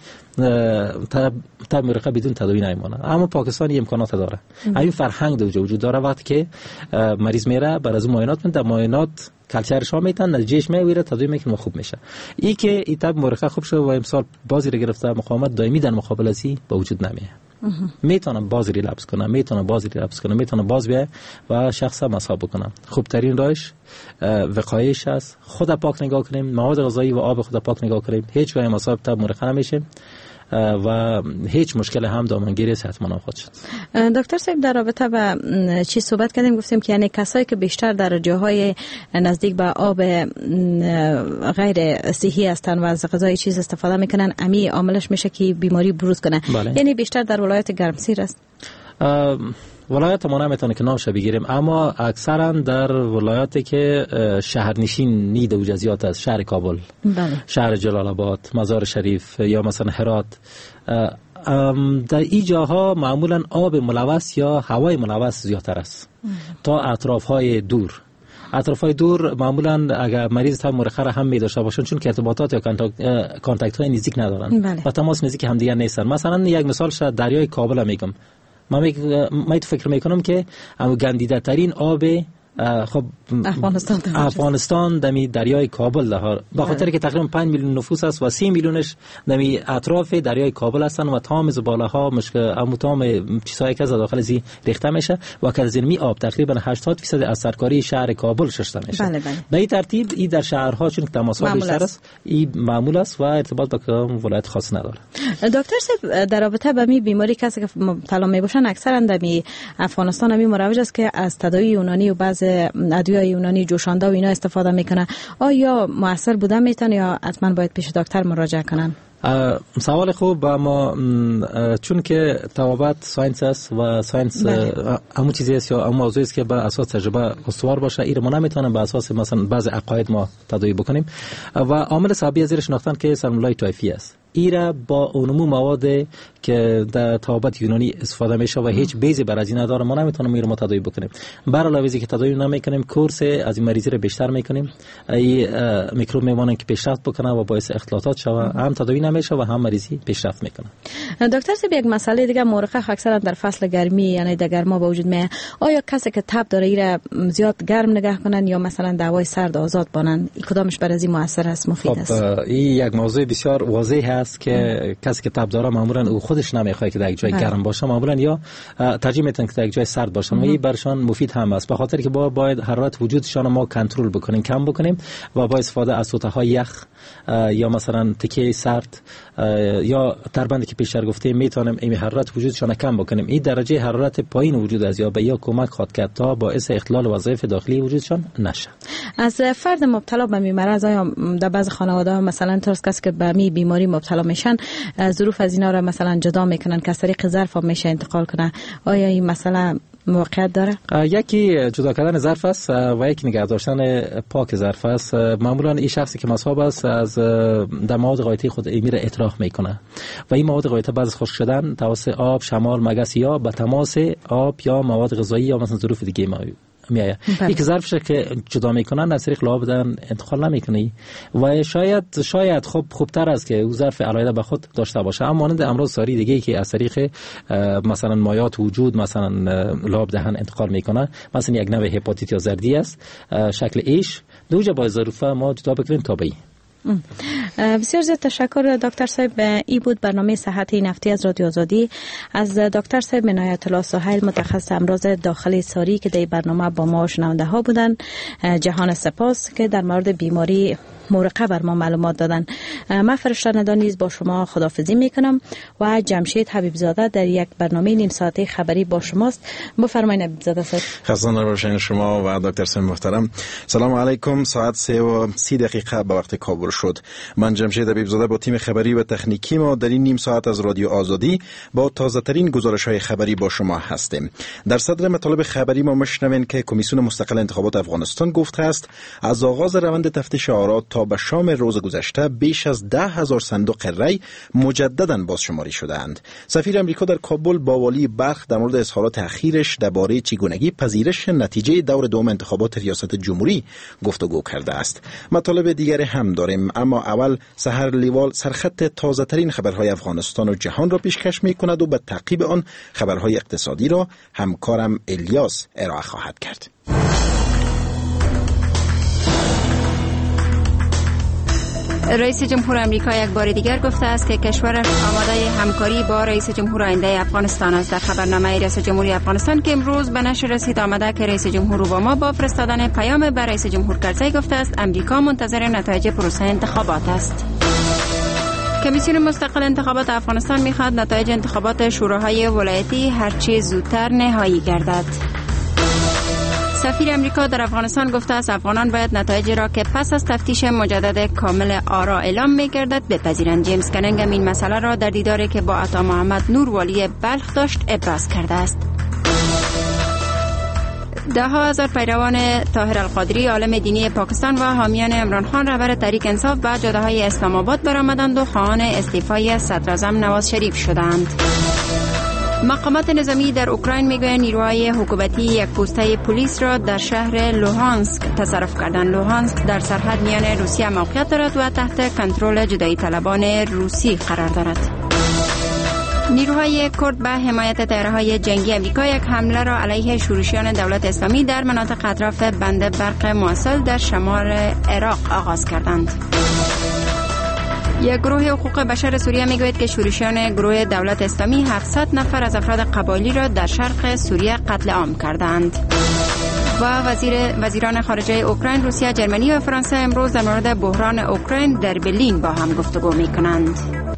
S1: تب مرقه بدون تداوی نمیمونه. اما پاکستان این امکانات داره. همین فرهنگ دو وجود داره. وقتی که مریض میره برای از معاینات میده، معاینات کلچرش ها میتن، نتیجهش میویره، تداوی میکنه خوب میشه. این که این تب مرقه خوب شد و امسال بازی رو گرفته، مقاومت دائمی در مقابل از این با وجود نمیه. میتونه باز ریلپس کنه، میتونه باز ریلپس کنه، میتونه باز بیه و شخصا مصاب بکنه. خوب ترین راهش وقایعش است. خود پاک نگاه کنیم، مواد غذایی و آب خود پاک نگاه کنیم. هیچ گاهی مصاب تب مرقه نمیشه و هیچ مشکل هم دامنگیری صحتمند خود شد.
S2: دکتر صاحب در رابطه با چی صحبت کردیم، گفتیم که یعنی کسایی که بیشتر در جاهای نزدیک به آب غیر صحی هستن و از غذای چیز استفاده میکنن، امی عاملش میشه که بیماری بروز کنه. بله. یعنی بیشتر در ولایت گرمسیر است.
S1: ولایت ما نمیتونه که نامش بگیریم، اما اکثرا در ولایاتی که شهرنشین نید و جزیات از شهر کابل، بله. شهر جلال آباد، مزار شریف یا مثلا هرات، در این جاها معمولا آب ملوث یا هوای ملوث زیادتر است تا اطرافهای دور. اطرافهای دور معمولا اگر مریض تب مرخه را هم می داشته باشن، چون که ارتباطات یا کانتاکت های نزدیک ندارن، بله. و تماس نزدیک هم دیگر نیستن. مثلا یک مثال شد دریای کابل میگم. ما می ما فکر میکنم که گندیده ترین آب خب
S2: افغانستان
S1: افغانستان دمی دریای کابل ده، به خاطر که تقریبا پنج میلیون نفوس است و سی میلیونش دمی اطراف دریای کابل هستن و تمام زباله‌ها مشکل ام تمام چیزایی که از داخل زی ریخته میشه و از این می آب تقریبا هشتاد درصد از سرکاری شهر کابل شسته میشه.
S2: بله بله.
S1: به این ترتیب این در شهرها چون تماسات بیشتر است، این معمول است و ارتباط با کدام ولایت خاص نداره.
S2: دکتر صاحب در رابطه با می بیماری کسی که مبتلا میباشن اکثرا دمی افغانستان هم مروج است که از تداوی یونانی و بعض ادویه یونانی جوشانده و اینا استفاده میکنه. آیا موثر بوده میتونه یا حتما باید پیش دکتر مراجعه کنن؟
S1: سوال خوب، اما چون که طبابت ساینس است و ساینس همون چیزی است یا همون موضوعی است که بر اساس تجربه استوار باشه، این ما نمیتونیم بر اساس مثلا بعض عقاید ما تداوی بکنیم و عامل سببی از زیر شناختن که سالمونلای تایفی است. ایرا با اونمو مواد که در طبابت یونانی استفاده میشه و هیچ بیزی بر از این نداره، ما نمیتونیم ایرا تداوی بکنیم. بر علاوه از اینکه تداوی نمیکنیم، کورس از این مریضی رو بیشتر میکنیم، ای میکروب میمونن که پیشرفت بکنه و باعث اختلاطات شوه، هم تداوی نمیشه و هم مریضی پیشرفت میکنه.
S2: دکتر صاحب یک مسئله دیگه، مرخه اکثرا در فصل گرمی یعنی در گرما با وجود میاد. آیا کسی که تب داره ایرا زیاد گرم نگاه کنن یا مثلا دوای سرد آزاد بانن، کدامش برای این موثر است، مفید است؟
S1: خب این یک موضوع بسیار واضح است که کسی که تب داره معمولا او خودش نمیخواد که در یک جای گرم باشه، معمولا یا ترجیح میدن که در یک جای سرد باشن و این برشان مفید هم است، به خاطر که با باید حرارت وجودشان ما کنترل بکنیم، کم بکنیم و با استفاده از سوته‌های یخ یا مثلا تکیه سرد یا تربندی که پیشتر گفتیم میتونیم این حرارت وجودشان کم بکنیم. این درجه حرارت پایین وجود از یا به یا کمک خواهد کرد تا باعث اختلال وظایف داخلی وجودشان نشه.
S2: از فرد مبتلا به این مرض، آیا در بعض خانواده مثلا طرز کسی که به می بیماری مبتلا میشن ظروف از اینا را مثلا جدا میکنن که از طریق ظرف هم میشه انتقال کنه، آیا این مسئله موقعیت داره؟
S1: یکی جدا کردن ظرف است و یکی نگه داشتن پاک ظرف است. معمولا این شخصی که مصاب است از در مواد غایطی خود امیر اطراح میکنه و این مواد غایطی بعد از خشک شدن توسط آب، شمال، مگس یا به تماس آب یا مواد غذایی یا مثلا ظروف دیگه ما میایه. یک ظرفش که جدا میکنن از طریق لعاب بدن انتقال نمیکنی و شاید شاید خوب خوبتر است که او ظرف علاوه به خود داشته باشه. اما مانند امراض ساری دیگه که از طریق مثلا مایات وجود مثلا لعاب دهن انتقال میکنه، مثلا یک نوع هپاتیت یا زردی است شکل ایش، دوجه با ظروف ما جدا بکنیم طبیعی.
S2: بسیار زیاد تشکر دکتر صاحب. ای بود برنامه صحت این هفته از رادیو آزادی از دکتر صاحب عنایت الله سهیل، متخصص امراض داخلی ساری که در برنامه با ما شنونده ها بودن. جهان سپاس که در مورد بیماری مورقه بر ما معلومات دادن. من فرشته ندا نیز با شما خداحافظی میکنم و جمشید حبیب زاده در یک برنامه نیم ساعته خبری با شماست. بفرمایید حبیب زاده صاحب.
S6: خسته نباشین شما و دکتر صاحب محترم. سلام علیکم. ساعت سه و سی دقیقه به وقت کابل شد. من جمشید حبیب زاده با تیم خبری و تکنیکی ما در این نیم ساعت از رادیو آزادی با تازه ترین گزارش های خبری با شما هستیم. در صدر مطالب خبری ما مشنوین که کمیسیون مستقل انتخابات افغانستان گفته است از آغاز روند تفتیش آرا تا به شام روز گذشته بیش از ده هزار صندوق رای مجدداً بازشماری شدند. سفیر امریکا در کابل با والی بلخ در مورد اظهارات اخیرش درباره چگونگی پذیرش نتیجه دور دوم انتخابات ریاست جمهوری گفتگو کرده است. مطالب دیگری هم داریم، اما اول سحر لیوال سرخط تازه ترین خبرهای افغانستان و جهان را پیشکش می کند و به تعقیب آن خبرهای اقتصادی را همکارم الیاس ارائه خواهد کرد.
S3: رئیس جمهور آمریکا یک بار دیگر گفته است که کشورش آماده همکاری با رئیس جمهور آینده افغانستان است. در خبرنامه رئیس جمهوری افغانستان که امروز به نشر رسید آمده که رئیس جمهور اوباما با فرستادن پیام به رئیس جمهور کرزی گفته است امریکا منتظر نتایج پروسه انتخابات است. کمیسیون مستقل انتخابات افغانستان می‌خواهد نتایج انتخابات شوراهای ولایتی هرچه زودتر نهایی گردد. سفیر امریکا در افغانستان گفته است افغانان باید نتایج را که پس از تفتیش مجدد کامل آرا اعلام می‌گردد بپذیرند. جیمز کننگ این مسئله را در دیداری که با عطا محمد نور والی بلخ داشت ابراز کرده است. ده ها هزار پیروان طاهر القادری عالم دینی پاکستان و حامیان عمران خان رهبر تحریک انصاف به جاده‌های اسلام آباد برآمدند و خواهان استعفای صدراعظم نواز شریف شدند. مقامات نظامی در اوکراین میگویند نیروهای حکومتی یک پوسته پلیس را در شهر لوهانسک تصرف کردند. لوهانسک در سرحد میان روسیه موقعیت دارد و تحت کنترل جدایی طلبان روسی قرار دارد. نیروهای کرد به حمایت طیاره‌های جنگی آمریکا یک حمله را علیه شورشیان دولت اسلامی در مناطق اطراف بند برق موصل در شمال عراق آغاز کردند. یک گروه حقوق بشر سوریه میگوید که شورشیان گروه دولت اسلامی هفتصد نفر از افراد قبایلی را در شرق سوریه قتل عام کردند. و وزیر وزیران خارجه اوکراین، روسیه، جرمنی و فرانسه امروز در مورد بحران اوکراین در برلین با هم گفتگو میکنند.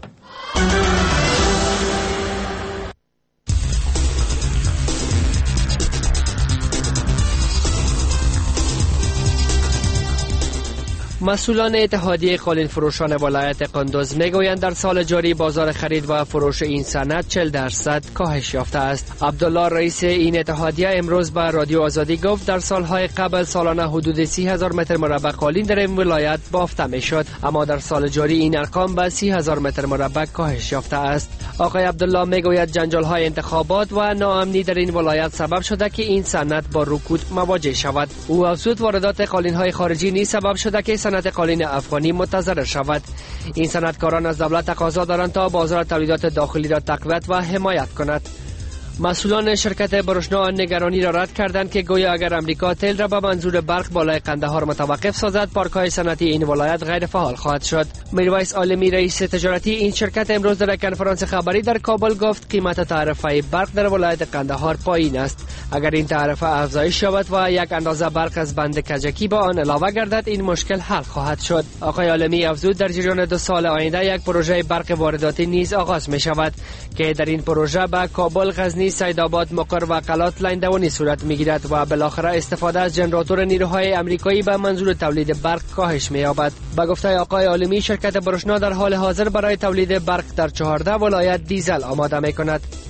S7: مسئولان اتحادیه قالین فروشان ولایت قندوز میگویند در سال جاری بازار خرید و فروش این صنعت چهل درصد کاهش یافته است. عبدالله رئیس این اتحادیه امروز به رادیو آزادی گفت در سالهای قبل سالانه حدود سی هزار متر مربع قالین در این ولایت بافته میشد، اما در سال جاری این ارقام به سی هزار متر مربع کاهش یافته است. آقای عبدالله میگوید جنجال های انتخابات و ناامنی در این ولایت سبب شده که این صنعت با رکود مواجه شود. او افزود واردات قالین های خارجی نیز سبب شده که صنعت قالین افغانی متضرر شود. این صنعتکاران از دولت تقاضا دارند تا بازار تولیدات داخلی را تقویت و حمایت کند. مسئولان شرکت برشنا نگرانی را رد کردند که گویا اگر امریکا تیل را به منظور برق بالای قندهار متوقف سازد، پارک‌های صنعتی این ولایت غیر فعال خواهد شد. میرویس عالمی رئیس تجارتی این شرکت امروز در کنفرانس خبری در کابل گفت قیمت تعرفه برق در ولایت قندهار پایین است. اگر این تعرفه افزایش یابد و یک اندازه برق از بند کجکی با آن علاوه گردد، این مشکل حل خواهد شد. آقای عالمی افزود در جریان دو سال آینده یک پروژه برق وارداتی نیز آغاز می شود که در این پروژه به کابل، غزنی، سیدآباد، مقر و قلات لاین دوانی صورت میگیرد و بالاخره استفاده از ژنراتور نیروهای آمریکایی به منظور تولید برق کاهش می‌یابد. به گفته آقای عالمی، شرکت برشنا در حال حاضر برای تولید برق در چهارده ولایت دیزل آماده می‌کند.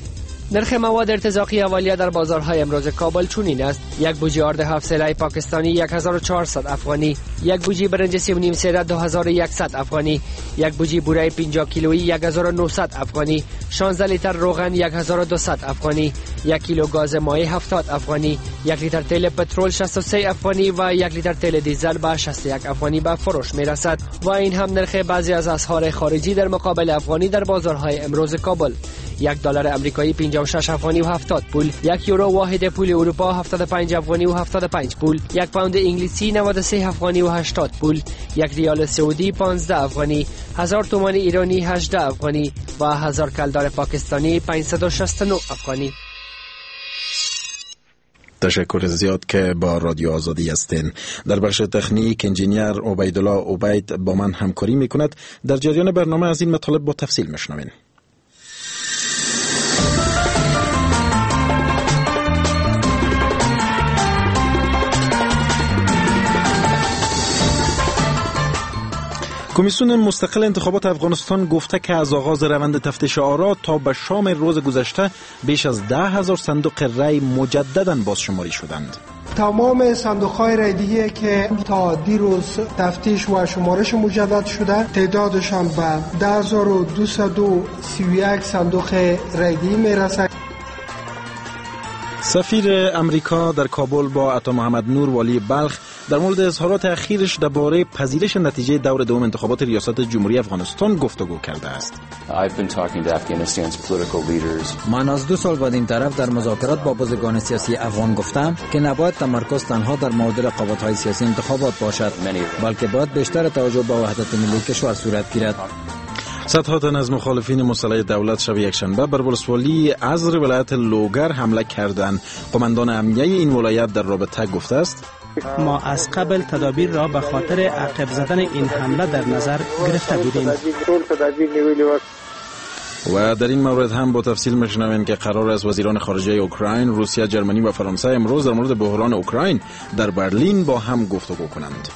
S7: نرخ مواد ارتزاقی اولیه در بازارهای امروز کابل چنین است: یک بوجی آرد هفت سلای پاکستانی یک هزار و چهارصد افغانی، یک بوجی برنج سه و نیم سیره دو هزار و صد افغانی، یک بوجی بوره پنجاه کیلویی یک هزار و نهصد افغانی، شانزده لیتر روغن یک هزار و دویست افغانی، یک کیلو گاز مایع هفتاد افغانی، یک لیتر تیل پترول شصت و سه افغانی و یک لیتر تیل دیزل به شصت و یک افغانی به فروش می رسد و این هم نرخ بعضی از اسعار خارجی در مقابل افغانی در بازارهای امروز کابل. یک دلار امریکایی پنجاه و شش افغانی و هفتاد پول، یک یورو واحد پول اروپا هفتاد و پنج افغانی و هفتاد و پنج پول، یک پوند انگلیسی نود و سه افغانی و هشتاد پول، یک ریال سعودی پانزده افغانی، هزار تومان ایرانی هجده افغانی و هزار کلدار پاکستانی پانصد و شصت و نه افغانی.
S6: تشکر زیاد که با رادیو آزادی هستین. در بخش تکنیک انجینیر عبیدالله عبید با من همکاری میکند. در جریان برنامه از این مطالب با تفصیل میشنوین. کمیسیون مستقل انتخابات افغانستان گفته که از آغاز روند تفتیش آرا تا به شام روز گذشته بیش از ده هزار صندوق رای مجدداً بازشماری شدند.
S4: تمام صندوق‌های رایدهی که تا دیروز تفتیش و شمارش مجدد شده تعدادشان به ده هزار و دویست و سی و یک صندوق رایدهی میرسد.
S6: سفیر امریکا در کابل با عطا محمد نور والی بلخ در مورد اظهارات اخیرش درباره پذیرش نتیجه دور دوم انتخابات ریاست جمهوری افغانستان گفتگو کرده است.
S8: من از دو سال بعد این طرف در مذاکرات با بزرگان سیاسی افغان گفتم که نباید تمرکز تنها در مورد رقابت‌های سیاسی انتخابات باشد، بلکه باید بیشتر توجه به وحدت ملی کشور صورت گیرد.
S6: صدها تن از مخالفین مسلح دولت شب یکشنبه بر ولسوالی عزر ولایت لوگر حمله کردند. قماندان امنیه این ولایت در رابطه گفته است:
S9: ما از قبل تدابیر را به خاطر عقب زدن این حمله در نظر گرفته بودیم.
S6: و در این مورد هم با تفصیل میشنویم که قرار است وزیران خارجه اوکراین، روسیه، جرمنی و فرانسه امروز در مورد بحران اوکراین در برلین با هم گفتگو کنند.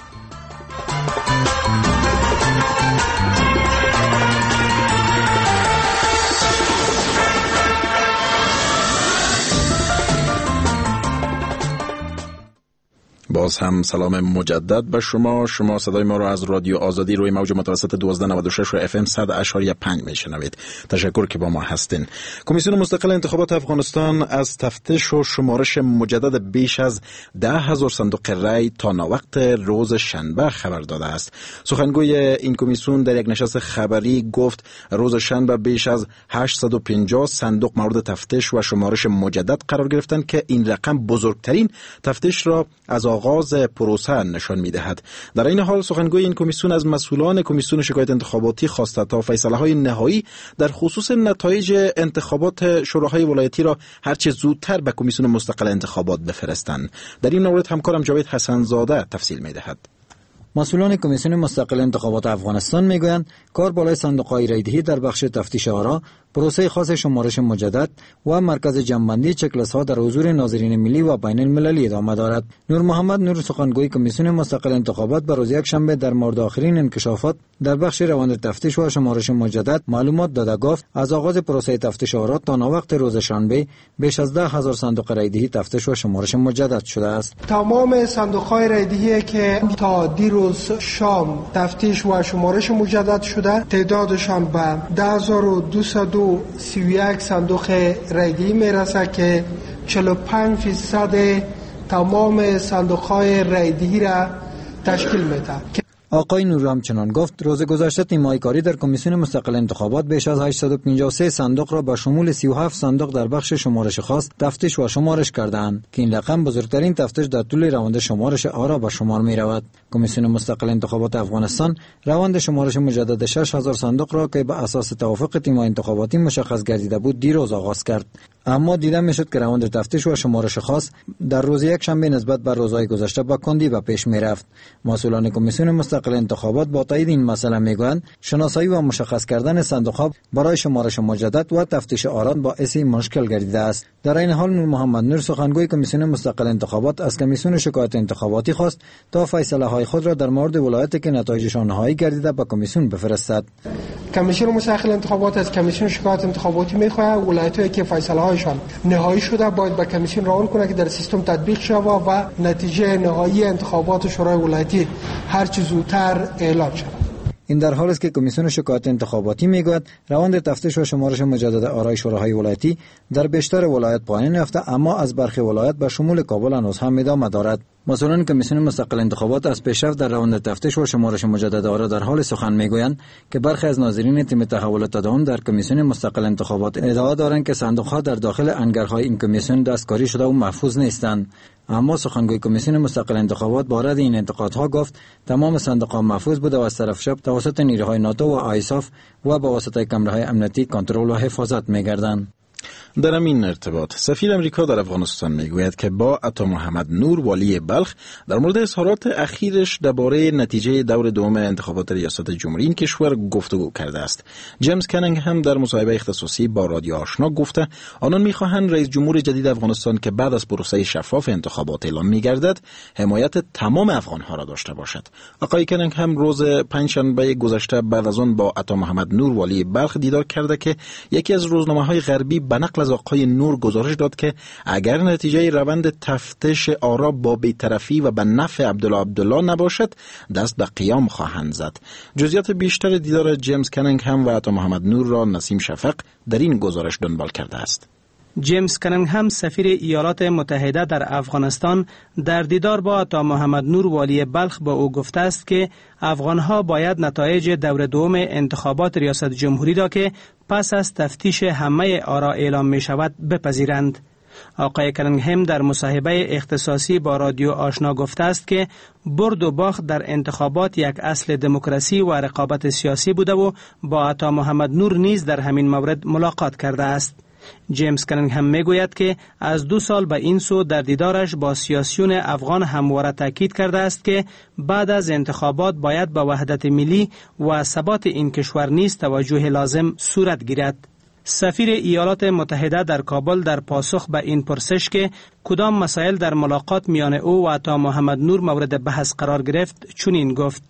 S6: باز هم سلام مجدد به شما. شما صدای ما را از رادیو آزادی روی موج متوسط دوازده نود و شش و اف ام صد اشاری پنج میشنوید. تشکر که با ما هستین. کمیسیون مستقل انتخابات افغانستان از تفتیش و شمارش مجدد بیش از ده هزار صندوق رای تا ناوقت روز شنبه خبر داده است. سخنگوی این کمیسیون در یک نشست خبری گفت روز شنبه بیش از هشتصد و پنجاه صندوق مورد تفتیش و شمارش مجدد قرار گرفتند که این رقم بزرگترین تفتیش را از آغاز پروسه نشان می‌دهد. در این حال سخنگوی این کمیسیون از مسئولان کمیسیون شکایت انتخاباتی خواسته تا فیصله‌های نهایی در خصوص نتایج انتخابات شوراهای ولایتی را هرچه زودتر به کمیسیون مستقل انتخابات بفرستند. در این مورد همکارم جاوید حسن زاده تفصیل می‌دهد.
S8: مسئولان کمیسیون مستقل انتخابات افغانستان میگویند کار بالای صندوق‌های رایدهی در بخش تفتیش آرا، پروسه خاص شمارش مجدد و مرکز جمع‌بندی چک‌لیست‌ها در حضور ناظرین ملی و بین المللی ادامه دارد. نور محمد نور سخنگوی کمیسیون مستقل انتخابات به روز یکشنبه در مورد آخرین انکشافات در بخش روند تفتیش و شمارش مجدد معلومات داده گفت از آغاز پروسه تفتیش آرا تا ناوقت روز شنبه بیش از ده هزار صندوق رایدهی تفتیش و شمارش مجدد شده است.
S4: تمام صندوق‌های رایدهی که تا دیروز شام تفتیش و شمارش مجدد شده تعدادشان به ده هزار و دویست و سی و یک صندوق رایدهی میرسه که چهل و پنج فیصد تمام صندوق‌های رایدهی را تشکیل میده.
S8: آقای نور همچنان گفت روز گذشته تیم‌های کاری در کمیسیون مستقل انتخابات بیش از هشتصد و پنجاه و سه صندوق را به شمول سی و هفت صندوق در بخش شمارش خاص تفتیش و شمارش کردند که این رقم بزرگترین تفتیش در طول روند شمارش آرا به شمار می رود. کمیسیون مستقل انتخابات افغانستان روند شمارش مجدد شش هزار صندوق را که به اساس توافق تیم‌های انتخاباتی مشخص گردیده بود دیروز آغاز کرد، اما دیده میشد که روند تفتیش و شمارش خاص در روز یکشنبه نسبت به روزهای گذشته با کندی به پیش می رفت. مسئولان کمیسیون مستقل انتخابات با تایید این مسئله میگویند شناسایی و مشخص کردن صندوق‌ها برای شمارش مجدد و تفتیش آرا باعث مشکل گردیده است. در این حال نور محمد نور سخنگوی کمیسیون مستقل انتخابات از کمیسیون شکایت انتخاباتی خواست تا فیصله‌های خود را در مورد ولایتی که نتایجشان نهایی گردیده به کمیسیون بفرستد.
S4: کمیسیون مستقل انتخابات از کمیسیون شکایت انتخاباتی می‌خواهد ولایت‌هایی که فیصله‌های هایشان نهایی شده باید به کمیسیون روان کنه که در سیستم تطبیق شود و نتیجه نهایی انتخابات شورای ولایتی هر چه زودتر اعلام شود.
S8: این در حالی است که کمیسیون شکایات انتخاباتی میگوید روند تفتیش و شمارش مجدد آرای شوراهای ولایتی در بیشتر ولایت پایان یافته، اما از برخی ولایت به شمول کابل هنوز هم ادامه دارد. مسئولان کمیسیون مستقل انتخابات از پیشرفت در روند تفتیش و شمارش مجدد آرا در حال سخن میگویند که برخی از ناظرین تیم تحولات تداوم در کمیسیون مستقل انتخابات ادعا دارند که صندوق‌ها در داخل انگارهای این کمیسیون دستکاری شده و محفوظ نیستند. اما سخنگوی کمیسیون مستقل انتخابات بارد این انتقادها گفت تمام صندوق‌ها محفوظ بوده و از طرف چپ توسط نیروهای ناتو و آیساف و با واسطه کامراهای امنیتی کنترل و حفاظت می‌گردند.
S6: در این ارتباط سفیر امریکا در افغانستان میگوید که با عطا محمد نور والی بلخ در مورد اظهارات اخیرش درباره نتیجه دور دوم انتخابات ریاست جمهوری این کشور گفتگو کرده است. جیمز کنینگ هم در مصاحبه اختصاصی با رادیو آشنا گفته آنان میخواهند رئیس جمهور جدید افغانستان که بعد از پروسه شفاف انتخابات اعلام میگردد حمایت تمام افغانها را داشته باشد. آقای کنینگ هم روز پنجشنبه گذشته بعد از آن با عطا محمد نور والی بلخ دیدار کرده که یکی از روزنامه‌های غربی به نقل از آقای نور گزارش داد که اگر نتیجه روند تفتیش آرا با بی‌طرفی و به نفع عبدالله عبدالله نباشد دست به قیام خواهند زد. جزئیات بیشتر دیدار جیمز کنینگ هم و عطا محمد نور را نسیم شفق در این گزارش دنبال کرده است.
S9: جیمز کنینگ هم سفیر ایالات متحده در افغانستان در دیدار با عطا محمد نور والی بلخ با او گفته است که افغانها باید نتایج دور دوم انتخابات ریاست جمهوری را که پس از تفتیش همه آرا اعلام می شود بپذیرند. آقای کنینگ هم در مصاحبه اختصاصی با رادیو آشنا گفته است که برد و باخت در انتخابات یک اصل دموکراسی و رقابت سیاسی بوده و با عطا محمد نور نیز در همین مورد ملاقات کرده است. جیمز کنینگ هم میگوید که از دو سال به این سو در دیدارش با سیاسیون افغان همواره تاکید کرده است که بعد از انتخابات باید به وحدت ملی و ثبات این کشور نیز توجه لازم صورت گیرد. سفیر ایالات متحده در کابل در پاسخ به این پرسش که کدام مسائل در ملاقات میان او و عطا محمد نور مورد بحث قرار گرفت چنین گفت: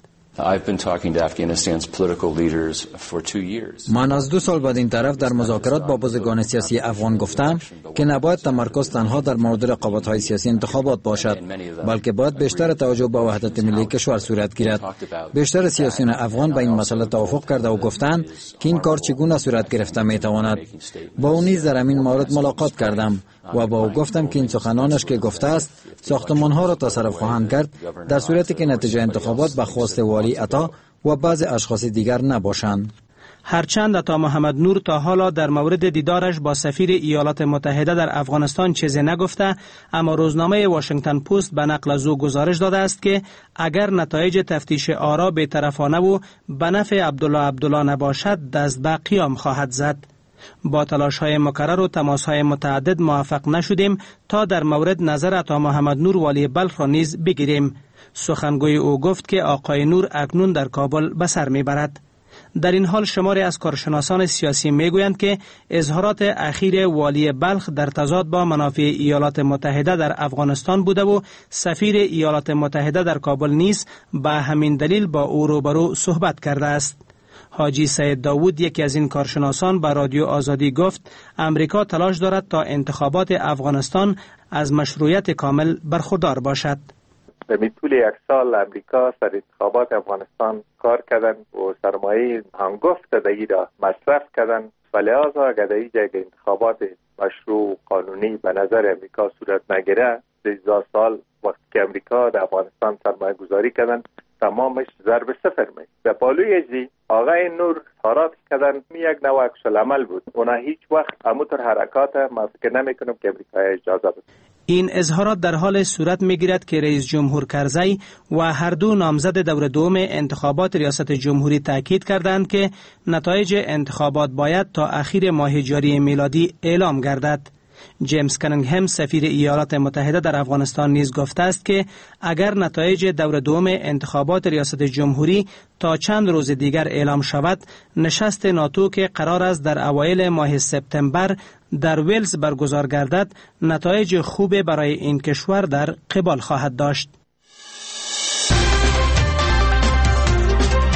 S8: من از دو سال بعد این طرف در مذاکرات با بزرگان سیاسی افغان گفتم که نباید تمرکز تنها در مورد رقابت‌های سیاسی انتخابات باشد، بلکه باید بیشتر توجه به وحدت ملی کشور صورت گیرد. بیشتر سیاسیون افغان به این مسئله توافق کرده و گفتند که این کار چگونه صورت گرفته میتواند. با او نیز در همین مورد ملاقات کردم و با او گفتم که این سخنانش که گفته است ساختمان‌ها را تصرف خواهند کرد در صورتی که نتیجه انتخابات به خواست والی عطا و بعض اشخاص دیگر نباشند.
S9: هرچند عطا محمد نور تا حالا در مورد دیدارش با سفیر ایالات متحده در افغانستان چیزی نگفته، اما روزنامه واشنگتن پست به نقل از او گزارش داده است که اگر نتایج تفتیش آرا بی‌طرفانه و به نفع عبدالله عبدالله نباشد دست به قیام خواهد زد. با تلاش‌های مکرر و تماس‌های متعدد موفق نشدیم تا در مورد نظر عطا محمد نور والی بلخ را نیز بگیریم. سخنگوی او گفت که آقای نور اکنون در کابل به سر میبرد. در این حال شماری از کارشناسان سیاسی میگویند که اظهارات اخیر والی بلخ در تضاد با منافع ایالات متحده در افغانستان بوده و سفیر ایالات متحده در کابل نیز به همین دلیل با او روبرو صحبت کرده است. حاجی سید داوود یکی از این کارشناسان به رادیو آزادی گفت امریکا تلاش دارد تا انتخابات افغانستان از مشروعیت کامل برخوردار باشد.
S10: در طول یک سال امریکا سر انتخابات افغانستان کار کردن و سرمایه هنگفت دهی را مصرف کردن و لحاظا اگر در اینجا انتخابات مشروع قانونی به نظر امریکا صورت نگیره سیزده سال وقتی که امریکا در افغانستان سرمایه گذاری کردن تمامش ضرب صفر می. در پالوی ازی آقای نور اظهارات کردن می یک نوع عکس العمل بود. اونا هیچ وقت همونطور حرکات ما فکر نمی کنم که امریکا اجازه بده.
S9: این اظهارات در حال صورت میگیرد که رئیس جمهور کرزی و هر دو نامزد دور دوم انتخابات ریاست جمهوری تاکید کردند که نتایج انتخابات باید تا اخیر ماه جاری میلادی اعلام گردد. جیمز کنینگ هم سفیر ایالات متحده در افغانستان نیز گفته است که اگر نتایج دور دوم انتخابات ریاست جمهوری تا چند روز دیگر اعلام شود، نشست ناتو که قرار است در اوایل ماه سپتامبر در ویلز برگزار گردد، نتایج خوب برای این کشور در قبال خواهد داشت.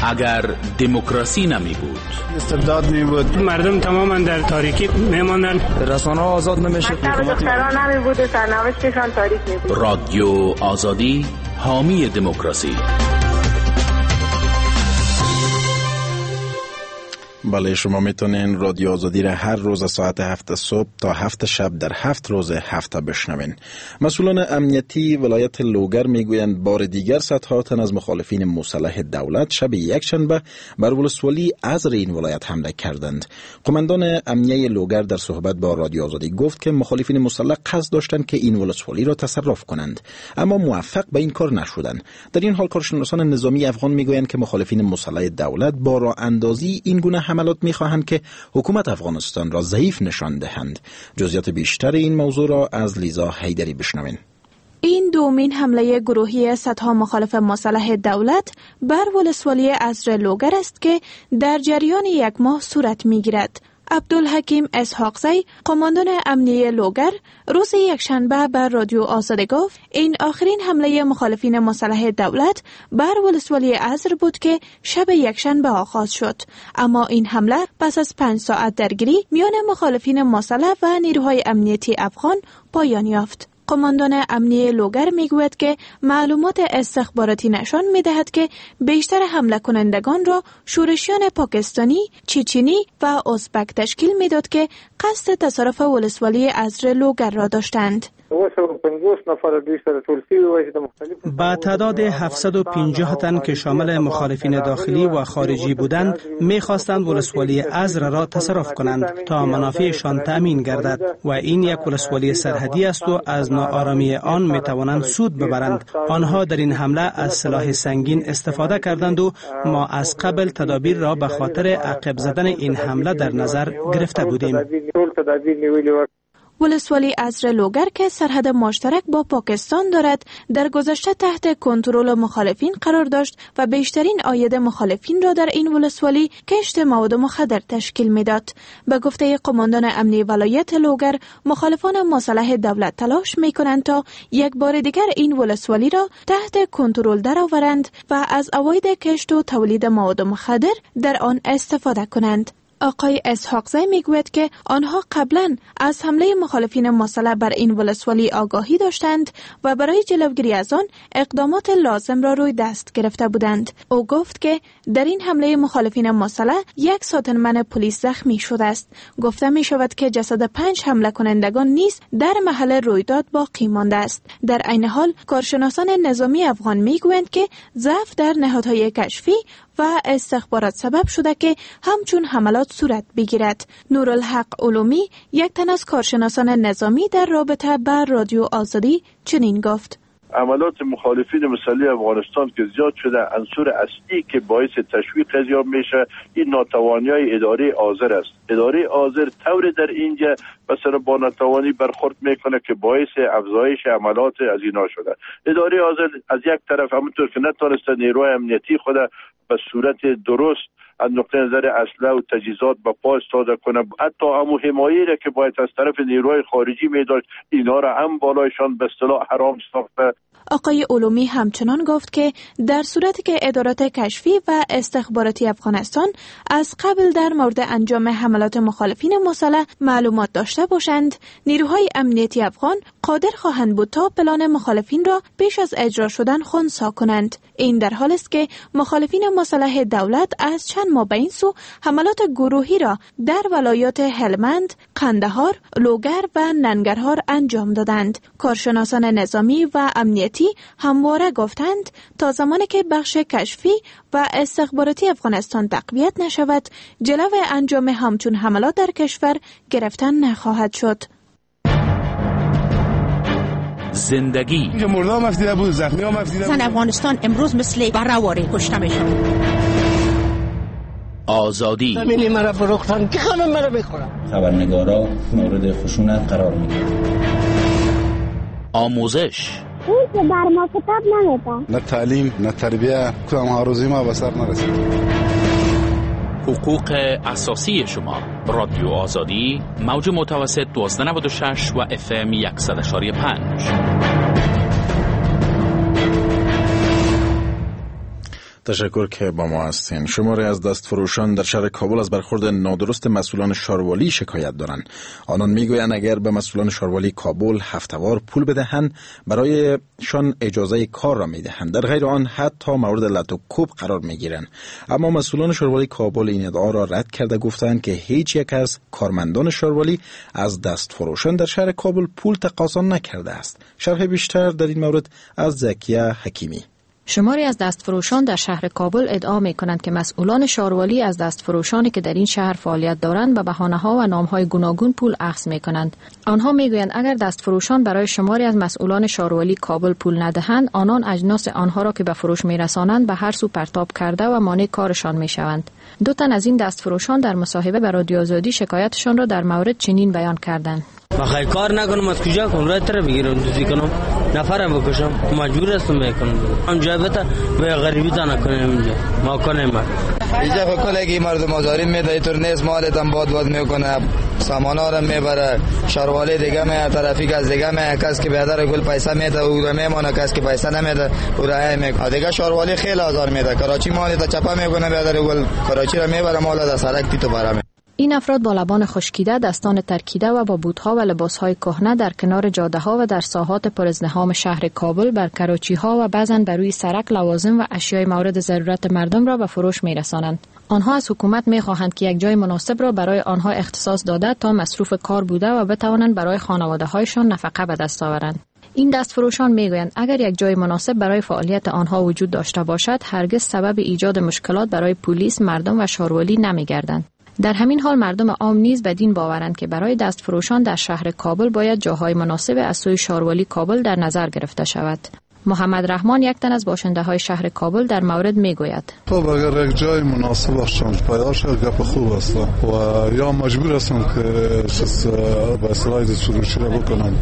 S11: اگر دموکراسی نمی بود،
S12: استبداد نمی بود،
S13: مردم تماما در تاریکی میماندن،
S12: رسانه ها آزاد نمیشد،
S14: دختران نمی بود و سرنوشتشان تاریک می بود.
S11: رادیو آزادی حامی دموکراسی.
S6: بله، شما میتونین رادیو آزادی را هر روز ساعت هفت صبح تا هفت شب در هفت روز هفته بشنوین. مسئولان امنیتی ولایت لوگر میگویند بار دیگر صدها تن از مخالفین مسلح دولت شب یکشنبه بر ولسوالی ازر این ولایت حمله کردند. قماندان امنیه لوگر در صحبت با رادیو آزادی گفت که مخالفین مسلح قصد داشتند که این ولسوالی را تصرف کنند، اما موفق به این کار نشدند. در این حال کارشناسان نظامی افغان میگویند که مخالفین مسلح دولت با راه اندازی این گونه حملات می‌خواهند که حکومت افغانستان را ضعیف نشان دهند. جزئیات بیشتر این موضوع را از لیزا حیدری بشنوین.
S15: این دومین حمله گروهی صدها مخالف مسلح دولت بر ولسوالی ازر لوگر است که در جریان یک ماه صورت می‌گیرد. عبدالحکیم اسحاقزی، قماندان امنیه لوگر، روز یکشنبه بر رادیو آزادی گفت این آخرین حمله مخالفین مسلح دولت بر ولسوالی ازر بود که شب یکشنبه آغاز شد، اما این حمله پس از پنج ساعت درگیری میان مخالفین مسلح و نیروهای امنیتی افغان پایان یافت. قماندان امنیه لوگر میگوید که معلومات استخباراتی نشان میدهد که بیشتر حمله کنندگان را شورشیان پاکستانی، چچنی و ازبک تشکیل میداد که قصد تصرف ولسوالی ازر لوگر را داشتند.
S9: با تعداد هفتصد و پنجاه تن که شامل مخالفین داخلی و خارجی بودند می‌خواستند ولسوالی ازر را تصرف کنند تا منافعشان تأمین گردد و این یک ولسوالی سرحدی است و از ناآرامی آن می‌توانند سود ببرند. آنها در این حمله از سلاح سنگین استفاده کردند و ما از قبل تدابیر را به خاطر عقب زدن این حمله در نظر گرفته بودیم.
S15: ولسوالی ازر لوگر که سرحد مشترک با پاکستان دارد در گذشته تحت کنترل مخالفین قرار داشت و بیشترین عاید مخالفین را در این ولسوالی کشت مواد مخدر تشکیل میداد. به گفته قماندان امنیه ولایت لوگر، مخالفان مسلح دولت تلاش میکنند تا یک بار دیگر این ولسوالی را تحت کنترل درآورند و از عواید کشت و تولید مواد مخدر در آن استفاده کنند. آقای اسحاقزی میگوید که آنها قبلا از حمله مخالفین مسلح بر این ولسوالی آگاهی داشتند و برای جلوگیری از آن اقدامات لازم را روی دست گرفته بودند. او گفت که در این حمله مخالفین مسلح یک ساتنمن پلیس زخمی شده است. گفته می شود که جسد پنج حمله کنندگان نیز در محل رویداد باقی مانده است. در عین حال کارشناسان نظامی افغان میگویند که ضعف در نهادهای کشفی و استخبارات سبب شده که همچون حملات صورت بگیرد. نورالحق علومی، یک تن از کارشناسان نظامی، در رابطه با رادیو آزادی چنین گفت:
S16: عملات مخالفین مسلح افغانستان که زیاد شده، عنصر اصلی که باعث تشویق قضیه میشه این ناتوانی اداره آذر است. اداره آذر طور در اینجا مثلا با ناتوانی برخورد میکنه که باعث افزایش عملات از اینا شده. اداره آذر از یک طرف همونطور که نتونسته نیروی امنیتی خود به صورت درست از نقطه نظر اسلحه و تجهیزات به پا استفاده کنه، حتی همون حمایه را که باید از طرف نیروهای خارجی میداشت اینا را هم بالایشان به اصطلاح حرام ساخته.
S15: آقای علومی همچنان گفت که در صورتی که ادارات کشفی و استخباراتی افغانستان از قبل در مورد انجام حملات مخالفین مسلح معلومات داشته باشند، نیروهای امنیتی افغان قادر خواهند بود تا پلان مخالفین را پیش از اجرا شدن خنثی کنند. این در حال است که مخالفین مسلح دولت از چند ماه به این سو حملات گروهی را در ولایات هلمند، قندهار، لوگر و ننگرهار انجام دادند. کارشناسان نظامی و امنیتی همواره گفتند تا زمانی که بخش کشفی و استخباراتی افغانستان تقویت نشود، جلو انجام همچون حملات در کشور گرفتن نخواهد شد.
S11: زندگی
S12: مردم افتیده بود، زخمی هم افتیده بود.
S17: زن افغانستان امروز مثل بره‌واره کشته میشن.
S11: آزادی
S18: زمینی مرا فروختن که خانم مرا بخورم.
S19: خبرنگارا مورد خشونت قرار میگیرن.
S11: آموزش
S20: این که بر ما کتاب نمیده.
S12: نه تعلیم نه تربیه، کدام ها روزی ما به سر نرسید.
S11: حقوق اساسی شما. رادیو آزادی، موج متوسط دوازده نود و شش و اف ام صد و پنج.
S6: تشکر که با ما هستین. شماری از دستفروشان در شهر کابل از برخورد نادرست مسئولان شاروالی شکایت دارند. آنان میگویند اگر به مسئولان شاروالی کابل هفته‌وار پول بدهند برایشان اجازه کار را میدهند، در غیر آن حتی مورد لط و کوب قرار میگیرند. اما مسئولان شاروالی کابل این ادعا را رد کرده گفتند که هیچ یک از کارمندان شاروالی از دستفروشان در شهر کابل پول تقاضا نکرده است. شرح بیشتر در این مورد از زکیه حکیمی.
S2: شماری از دستفروشان در شهر کابل ادعا می کنند که مسئولان شاروالی از دستفروشانی که در این شهر فعالیت دارند به بهانه‌ها و نام‌های گوناگون پول اخذ می کنند. آنها می گویند اگر دستفروشان برای شماری از مسئولان شاروالی کابل پول ندهند، آنان اجناس آنها را که به فروش می رسانند به هر سو پرتاب کرده و مانع کارشان می شوند. دو تن از این دستفروشان در مصاحبه با رادیو آزادی شکایتشان را در مورد چنین بیان کردند.
S21: بخوای کار نکنم از کجا کنم؟ رای تر بگیرم دوزی کنم نفرم بکشم مجبور هستم بکنم. هم جای بتا به غریبی تا نکنم اینجا ما کنیم ما
S22: اینجا فکر مردم آزاری میده اینطور نیست، مالتم باد باد میکنه، سامانا را میبره، شاروالی دیگه میه، ترافیک از دیگه میه، کس که بیادر گل پیسه میده او را میمانه، کس که پیسه نمیده او را میکنه. دیگه شاروالی خیلی آزار میده، کراچی مالت چپا میکنه، بیادر گل کراچی را میبره، مال از سرک تیتو برامه.
S2: این افراد با لبان خشکیده، دستان ترکیده و با بوت‌ها و لباس‌های کهنه در کنار جاده‌ها و در ساحات پرازدحام شهر کابل بر کراچی‌ها و بعضاً بر روی سرک لوازم و اشیای مورد ضرورت مردم را به فروش می‌رسانند. آنها از حکومت می‌خواهند که یک جای مناسب را برای آنها اختصاص داده تا مصروف کار بوده و بتوانند برای خانواده‌هایشان نفقه به دست آورند. این دستفروشان میگویند اگر یک جای مناسب برای فعالیت آنها وجود داشته باشد، هرگز سبب ایجاد مشکلات برای پلیس، مردم و شاروالی نمی‌گردند. در همین حال مردم عام نیز بدین باورند که برای دستفروشان در شهر کابل باید جاهای مناسب از سوی شاروالی کابل در نظر گرفته شود. محمد رحمان یک تن از باشنده های شهر کابل در مورد میگوید:
S12: خب اگر یک جای مناسب باشند پیدا شد گپ خوب است و یا مجبور هستند که چیز با اصلاح فروشی را بکنند.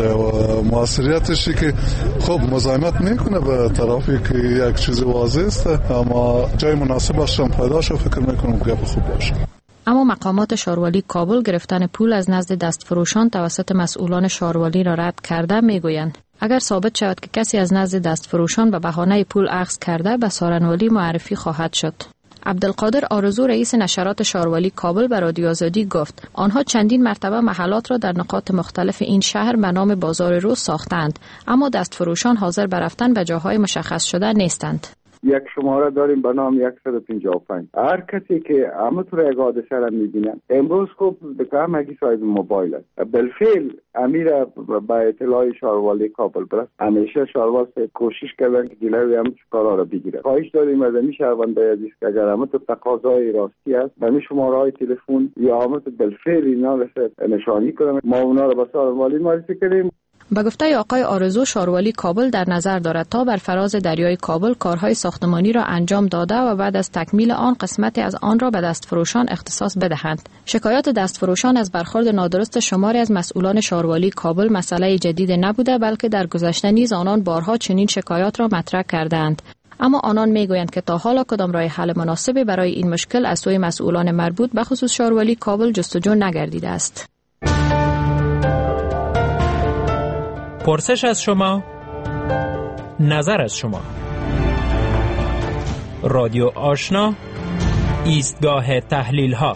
S12: موثریتشی که خب مزاحمت میکنه به طرفی که یک چیز واضح است، اما جای مناسب باشند پیدا شد فکر میکنم گپ خوب باشه.
S2: اما مقامات شاروالی کابل گرفتن پول از نزد دستفروشان توسط مسئولان شاروالی را رد کرده میگویند اگر ثابت شود که کسی از نزد دستفروشان به بهانه پول اخذ کرده به سارنوالی معرفی خواهد شد. عبدالقادر آرزو رئیس نشرات شاروالی کابل به رادیو آزادی گفت آنها چندین مرتبه محلات را در نقاط مختلف این شهر به نام بازار روز ساختند، اما دستفروشان حاضر به رفتن به جاهای مشخص شده نیستند.
S23: یک شماره داریم به نام صد و پنجاه و پنج. هر کسی که همه طور یک حادثه را می‌بینه امروز خوب به همگی صاحب موبایل است. بالفعل امیر با اطلاع شاروالی کابل برست. همیشه شاروال کوشش کردن که جلوی همه کارا را بگیره. خواهش داریم از این شهروندان عزیز که اگر همه تو تقاضای راستی است به شماره‌های تلفن یا همه تو بالفعل اینا را نشانی کنیم، ما اونا را به شاروالی معرفی کنیم.
S2: به گفته آقای آرزو، شاروالی کابل در نظر دارد تا بر فراز دریای کابل کارهای ساختمانی را انجام داده و بعد از تکمیل آن قسمتی از آن را به دستفروشان اختصاص بدهند. شکایات دستفروشان از برخورد نادرست شماری از مسئولان شاروالی کابل مسئله جدید نبوده، بلکه در گذشته نیز آنان بارها چنین شکایات را مطرح کردند. اما آنان میگویند که تا حالا کدام راه حل مناسبی برای این مشکل از سوی مسئولان مربوط به خصوص شاروالی کابل جستجو نگردیده است.
S24: پرسش از شما، نظر از شما. رادیو آشنا، ایستگاه تحلیل ها.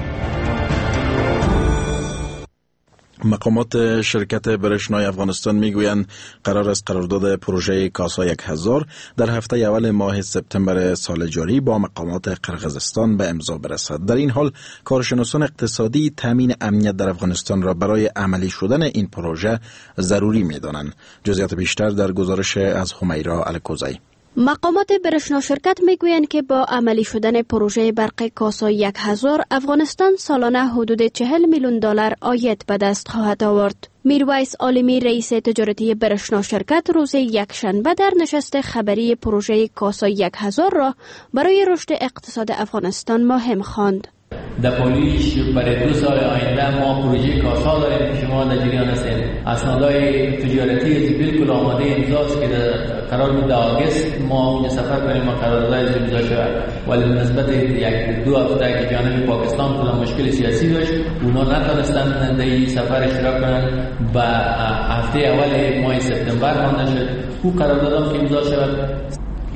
S6: مقامات شرکت برشنای افغانستان میگویند قرار است قرارداد پروژه کاسا یک هزار در هفته اول ماه سپتامبر سال جاری با مقامات قرقیزستان به امضا برسد. در این حال کارشناسان اقتصادی تامین امنیت در افغانستان را برای عملی شدن این پروژه ضروری می‌دانند. جزئیات بیشتر در گزارش از همیرا الکوزی.
S25: مقامات برشنا شرکت میگویند که با عملی شدن پروژه برق کاسا یک هزار افغانستان سالانه حدود چهل میلیون دلار عاید به دست خواهد آورد. میرویس عالمی رئیس تجارتی برشنا شرکت روز یکشنبه در نشست خبری پروژه کاسا یک هزار را برای رشد اقتصاد افغانستان مهم خواند.
S26: در پولیش برای دو سال آینده ما پروژه کاسا داریم که شما در جریان هستید. اسنادهای تجارتی بالکل آماده امضاست که قرار بود در آگوست ما اونجا سفر کنیم و قرارداد امضا شود، ولی نسبت یک دو هفته که جانب پاکستان کلا مشکل سیاسی داشت اونا نتونستن در این سفر اشتراک کنن. با هفته اول ماه سپتامبر مانده شد او قرارداد که امضا شود.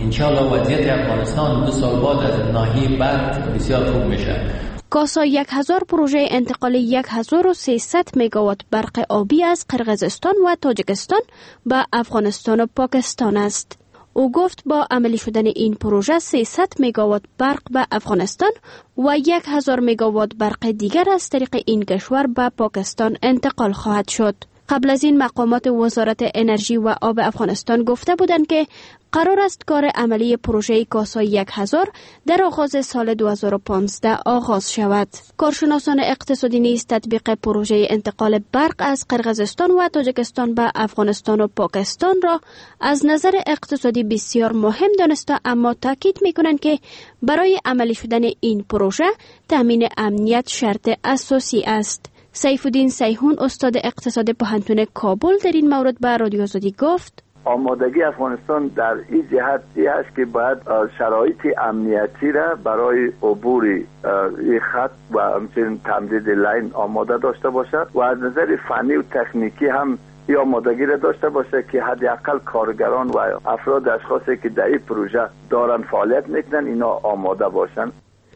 S26: انشاءالله وضعیت افغانستان دو سال بعد از ناحیه برق بسیار خوب میشه.
S25: کاسا یک هزار پروژه انتقال یک هزار و سیصد مگاوات برق آبی از قرقیزستان و تاجیکستان به افغانستان و پاکستان است. او گفت با عملی شدن این پروژه سیصد مگاوات برق به افغانستان و یک هزار مگاوات برق دیگر از طریق این کشور به پاکستان انتقال خواهد شد. قبل از این مقامات وزارت انرژی و آب افغانستان گفته بودند که قرار است کار عملی پروژه کاسا یک هزار در آغاز سال دو هزار و پانزده آغاز شود. کارشناسان اقتصادی نیز تطبیق پروژه انتقال برق از قرقیزستان و تاجیکستان به افغانستان و پاکستان را از نظر اقتصادی بسیار مهم دانسته، اما تاکید می‌کنند که برای عملی شدن این پروژه تامین امنیت شرط اساسی است. سیف الدین سیحون استاد اقتصاد پوهنتون کابل در این مورد به رادیو آزادی گفت:
S1: آمادگی افغانستان در این جهت است که باید شرایط امنیتی را برای عبور این خط و همچنین تمدید لین آماده داشته باشد و از نظر فنی و تکنیکی هم این آمادگی را داشته باشه که حداقل کارگران و افراد اشخاصی که در این پروژه دارن فعالیت میکنن اینا آماده باشن.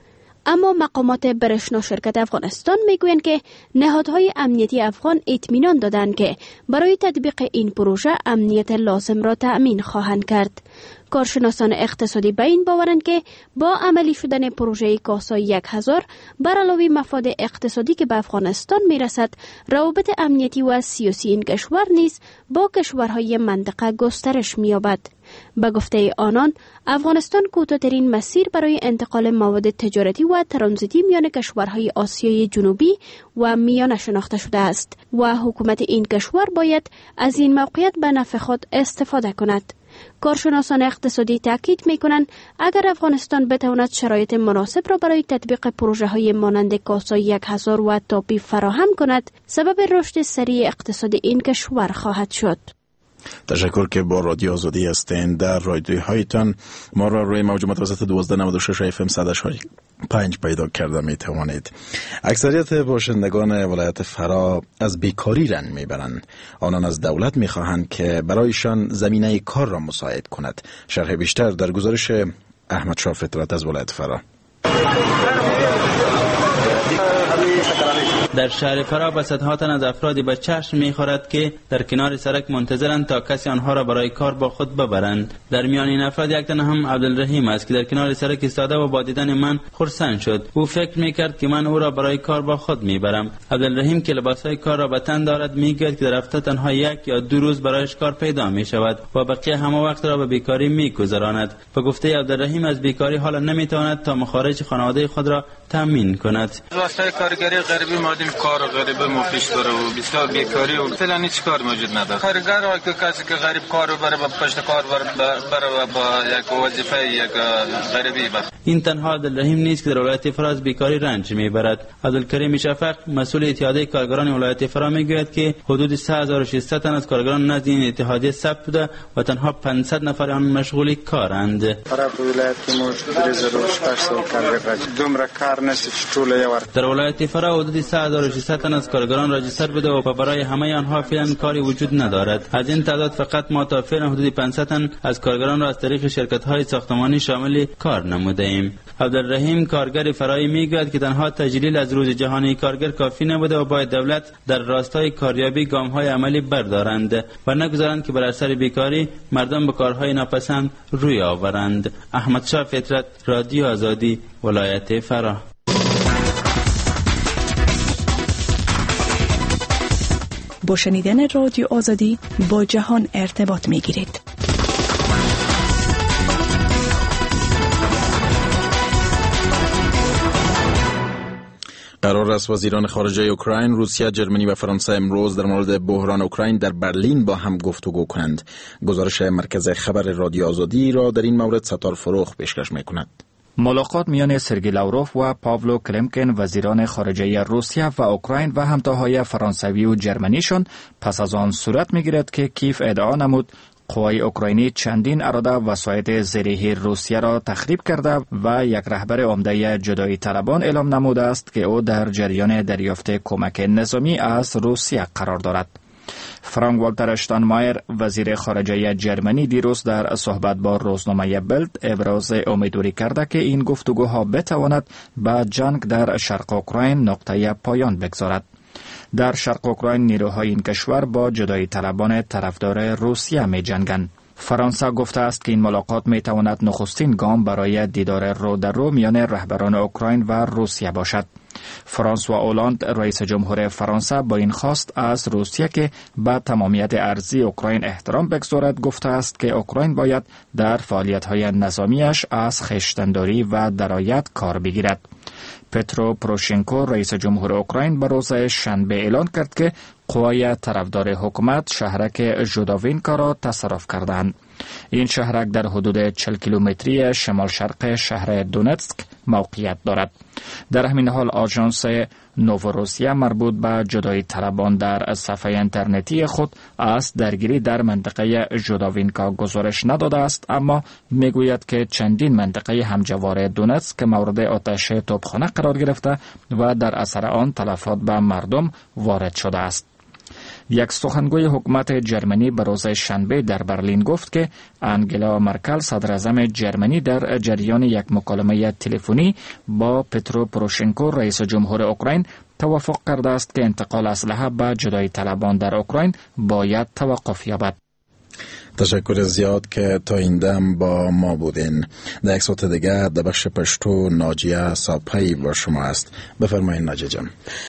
S25: اما مقامات برشنا شرکت افغانستان میگویند که نهادهای امنیتی افغان اطمینان دادند که برای تطبیق این پروژه امنیت لازم را تأمین خواهند کرد. کارشناسان اقتصادی به این باورند که با عملی شدن پروژه کاسا یک هزار بر علاوه مفاد اقتصادی که به افغانستان میرسد، روابط امنیتی و سیاسی این کشور نیز با کشورهای منطقه گسترش می‌یابد. به گفته آنان، افغانستان کوتاه‌ترین مسیر برای انتقال مواد تجارتی و ترانزیتی میان کشورهای آسیای جنوبی و میانه شناخته شده است و حکومت این کشور باید از این موقعیت به نفع خود استفاده کند. کارشناسان اقتصادی تاکید می‌کنند اگر افغانستان بتواند شرایط مناسب را برای تطبیق پروژه‌های مانند کاسا یک هزار و تاپی فراهم کند، سبب رشد سریع اقتصاد این کشور خواهد شد.
S6: تشکر که با رادیو آزادی هستین. در رادیوهایتان ما را روی موج متوسط دوازده نود و شش اف ام صد و پنج پیدا کرده می توانید. اکثریت باشندگان ولایت فرا از بیکاری رنج میبرند. آنان از دولت میخواهند که برایشان زمینه کار را مساعد کند. شرح بیشتر در گزارش احمد شاه فطرت از ولایت فرا.
S3: در شهر فرا به صدها تن از افرادی به چشم می‌خورد که در کنار سرک منتظرند تا کسی آنها را برای کار با خود ببرند. در میان این افراد یک تن هم عبدالرحیم است که در کنار سرک ایستاده و با دیدن من خرسند شد. او فکر می‌کرد که من او را برای کار با خود می‌برم. عبدالرحیم که لباسهای کار را به تن دارد می‌گوید که در هفته تنها یک یا دو روز برایش کار پیدا می‌شود و بقیه همه وقت را به بیکاری می‌گذراند. به گفته عبدالرحیم از بیکاری حالا نمی‌تواند تا مخارج خانواده خود را تامین کند.
S4: واسه کارگری غریبی مادیم کار غریب مو پیش داره و بسیار بیکاری و فعلا هیچ کار موجود نداره. کارگر و کسی که غریب کارو بره با پشت کار بره با یک وظیفه یک غریبی بره.
S3: این تنها عبدالرحیم نیست که در ولایت فرا از بیکاری رنج میبرد. عبدالکریم شفق مسئول اتحادیه کارگران ولایت فرا میگوید که حدود سه هزار و ششصد تن از کارگران نزد این اتحادیه ثبت بوده و تنها پانصد نفر آن مشغول کارند.
S5: فرا ولایت موجود رزروش پاسو کارگر دومره کار نشد طول یوار.
S3: در ولایت فرا حدود سه هزار و ششصد تن از کارگران راجستر بوده و برای همه آنها فعلا کاری وجود ندارد. از این تعداد فقط ما تا فعلا حدود پانصد تن از کارگران را از طریق شرکت‌های ساختمانی شامل کار نموده ایم. عبدالرحیم کارگر فرایی میگوید که تنها تجلیل از روز جهانی کارگر کافی نبوده و باید دولت در راستای کاریابی گام‌های عملی بردارند و نگذارند که بر اثر بیکاری مردم به کارهای ناپسند روی آورند. احمد شاه فطرت، رادیو آزادی، ولایت فرا.
S7: با شنیدن رادیو آزادی با جهان ارتباط می گیرید.
S6: قرار است وزیران خارجه اوکراین، روسیه، جرمنی و فرانسه امروز در مورد بحران اوکراین در برلین با هم گفتگو کنند. گزارش مرکز خبر رادیو آزادی را در این مورد ستار فروخ پیشکش می کند.
S8: ملاقات میان سرگئی لاوروف و پاولو کلمکن وزیران خارجه روسیه و اوکراین و همتاهای فرانسوی و جرمنیشان پس از آن صورت میگیرد که کیف ادعا نمود قوای اوکراینی چندین اراده وسایط زیرهی روسیه را تخریب کرده و یک رهبر عمده جدایی طلبان اعلام نموده است که او در جریان دریافت کمک نظامی از روسیه قرار دارد. فرانک والتر اشتاینمایر وزیر خارجه جرمنی دیروز در صحبت با روزنامه بلد ابراز امیدواری کرده که این گفتگوها بتواند به جنگ در شرق اوکراین نقطه پایان بگذارد. در شرق اوکراین نیروهای این کشور با جدایی طلبان طرفدار روسیه می جنگند. فرانسه گفته است که این ملاقات می تواند نخستین گام برای دیدار رو در رو میان رهبران اوکراین و روسیه باشد. فرانسوا اولاند رئیس جمهور فرانسه با این خواست از روسیه که به تمامیت ارضی اوکراین احترام بگذارد گفته است که اوکراین باید در فعالیت‌های نظامیش از خویشتن‌داری و درایت کار بگیرد. پترو پروشنکو رئیس جمهور اوکراین به روز شنبه اعلان کرد که قوای طرفدار حکومت شهرک ژوداوینکا را تصرف کردند. این شهرک در حدود چهل کیلومتری شمال شرق شهر دونتسک موقعیت دارد. در همین حال آژانس نووروسیا مربوط به جدایی طلبان در صفحه اینترنتی خود از درگیری در منطقه ژوداوینکا گزارش نداده است، اما میگوید که چندین منطقه همجوار دونتسک مورد آتش توپخانه قرار گرفته و در اثر آن تلفات به مردم وارد شده است. یک سخنگوی حکومت جرمنی به روز شنبه در برلین گفت که انگلا مرکل صدر اعظم جرمنی در جریان یک مکالمه تلفنی با پترو پروشنکو رئیس جمهور اوکراین توافق کرده است که انتقال اسلحه به جدایی طلبان در اوکراین باید توقف یابد.
S6: تشکر زیاد که تا این دم با ما بودین. در یک ساعت دیگه در بخش پشتو ناجیه ساپایی با شما است. بفرمایید ناجیه جان.